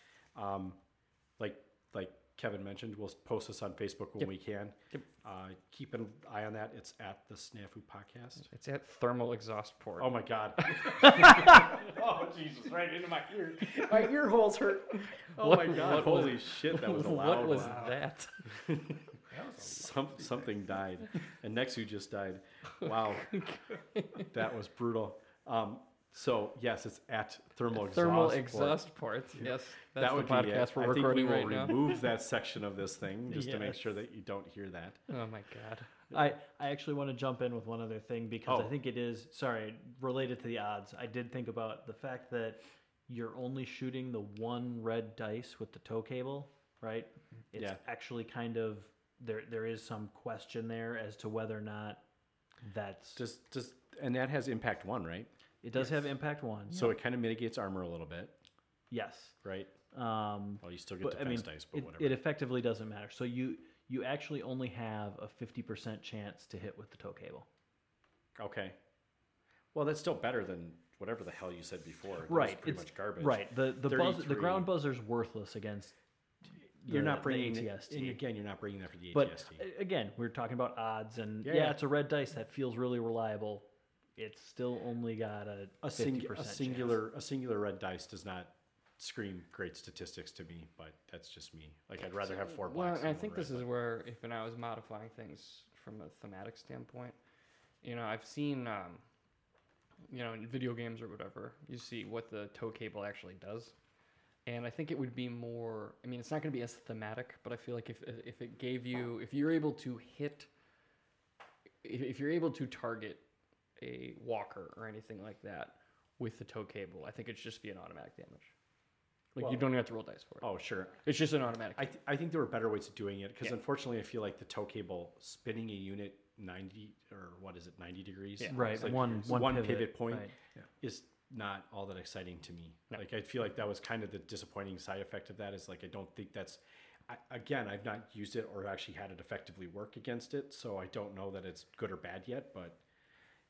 Like Kevin mentioned, we'll post this on Facebook when we can. Yep. Keep an eye on that. It's at the Snafu Podcast. It's at thermal exhaust port. Oh my God. Oh Jesus! Right into my ear. My ear holes hurt. Oh What- my God! what was- Holy shit! That was a loud what was one. that? Something died, and Nexu just died. Wow, that was brutal. So yes, it's at thermal exhaust. Thermal port. exhaust port. Yes, that's That would the be podcast it. we're I think we recording will right now. remove that section of this thing just to make Yes. sure that you don't hear that. Oh my god. I actually want to jump in with one other thing because Oh. I think it is related to the odds. I did think about the fact that you're only shooting the one red dice with the tow cable, right? It's Yeah. actually kind of there is some question there as to whether or not that's And that has impact 1, right? it does have impact 1. So it kind of mitigates armor a little bit, Yes. right? Um, Well, you still get but I defense mean, dice, but it, whatever. it effectively doesn't matter. So you actually only have a 50% chance to hit with the tow cable. Okay. Well, that's still better than whatever the hell you said before. That was Right, pretty it's much garbage. Right. The the 33. ground buzzer's worthless against. You're the- not the bringing ATST. And again, you're not bringing that for the But ATST. again, we're talking about odds, and Yeah, yeah, yeah. it's a red dice that feels really reliable. It's still only got a 50% a singular red dice does not scream great statistics to me, but that's just me. Like I'd rather have 4 Well, blacks. and I than think one this red, is where, if and I was modifying things from a thematic standpoint, I've seen, in video games or whatever, you see what the tow cable actually does. And I think it would be more, it's not going to be as thematic, but I feel like if it gave you, if you're able to hit, if you're able to target a walker or anything like that with the tow cable, I think it should just be an automatic damage. Like, you Well- don't even have to roll dice for it. Oh, sure. It's just an automatic. I think there were better ways of doing it because Yeah. unfortunately, I feel like the tow cable spinning a unit 90 or 90 degrees. Yeah. Right. It's like one pivot point right. is not all that exciting to me. No. Like I feel like that was kind of the disappointing side effect of that is like I don't think that's again I've not used it or actually had it effectively work against it, so I don't know that it's good or bad yet. But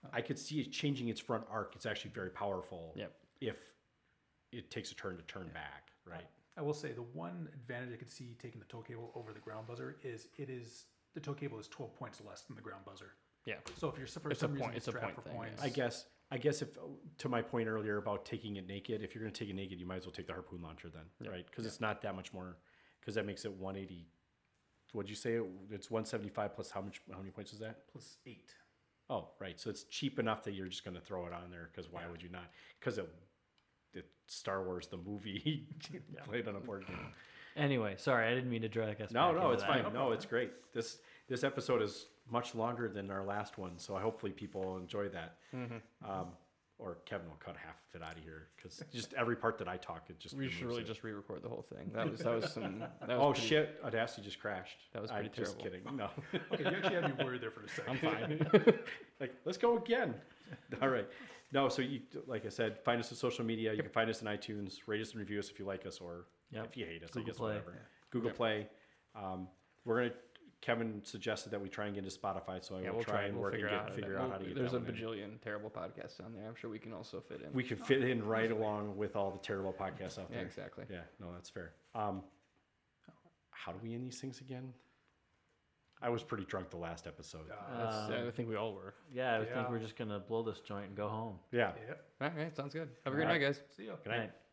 I could see it changing its front arc. It's actually very powerful. Yep. If it takes a turn to turn back, right? I will say the one advantage I could see taking the tow cable over the ground buzzer is the tow cable is 12 points less than the ground buzzer. Yeah. So if you're for It's a some reason point- it's a strapped point for thing, points, I guess if to my point earlier about taking it naked, if you're going to take it naked, you might as well take the harpoon launcher then, right? Because it's not that much more. Because that makes it 180. What'd you say? It's 175 plus how many points is that? plus 8. Oh, right. So it's cheap enough that you're just going to throw it on there. Because why would you not? Because it Star Wars the movie played on a board game. Anyway, sorry, I didn't mean to drag us. No, back no, into it's that. fine. No, it's great. This episode is much longer than our last one, so hopefully people enjoy that. Or Kevin will cut half of it out of here because just every part that I talk, it just. We should removes really it. just re-record the whole thing. That was some. That was Oh pretty- shit! Audacity just crashed. That was I'm pretty just terrible. kidding. No, Okay, you actually had me worried there for a second. I'm fine. like let's go again. All right. No, so you like I said, find us on social media. You can find us on iTunes. Rate us and review us if you like us, or Yep. if you hate us, I Google guess Play. whatever. Google Play. We're gonna. Kevin suggested that we try and get into Spotify, so I Yeah, will we'll try try. and We'll work and figure out figure out how to get There's that a one in. bajillion terrible podcasts on there. I'm sure we can also fit in. We can fit in right along with all the terrible podcasts out Yeah, there. exactly. Yeah, no, that's fair. How do we end these things again? I was pretty drunk the last episode. I think we all were. Yeah, I Yeah. think we're just gonna blow this joint and go home. Yeah. Yep. All right, sounds good. Have a great night, guys. See ya. Good night.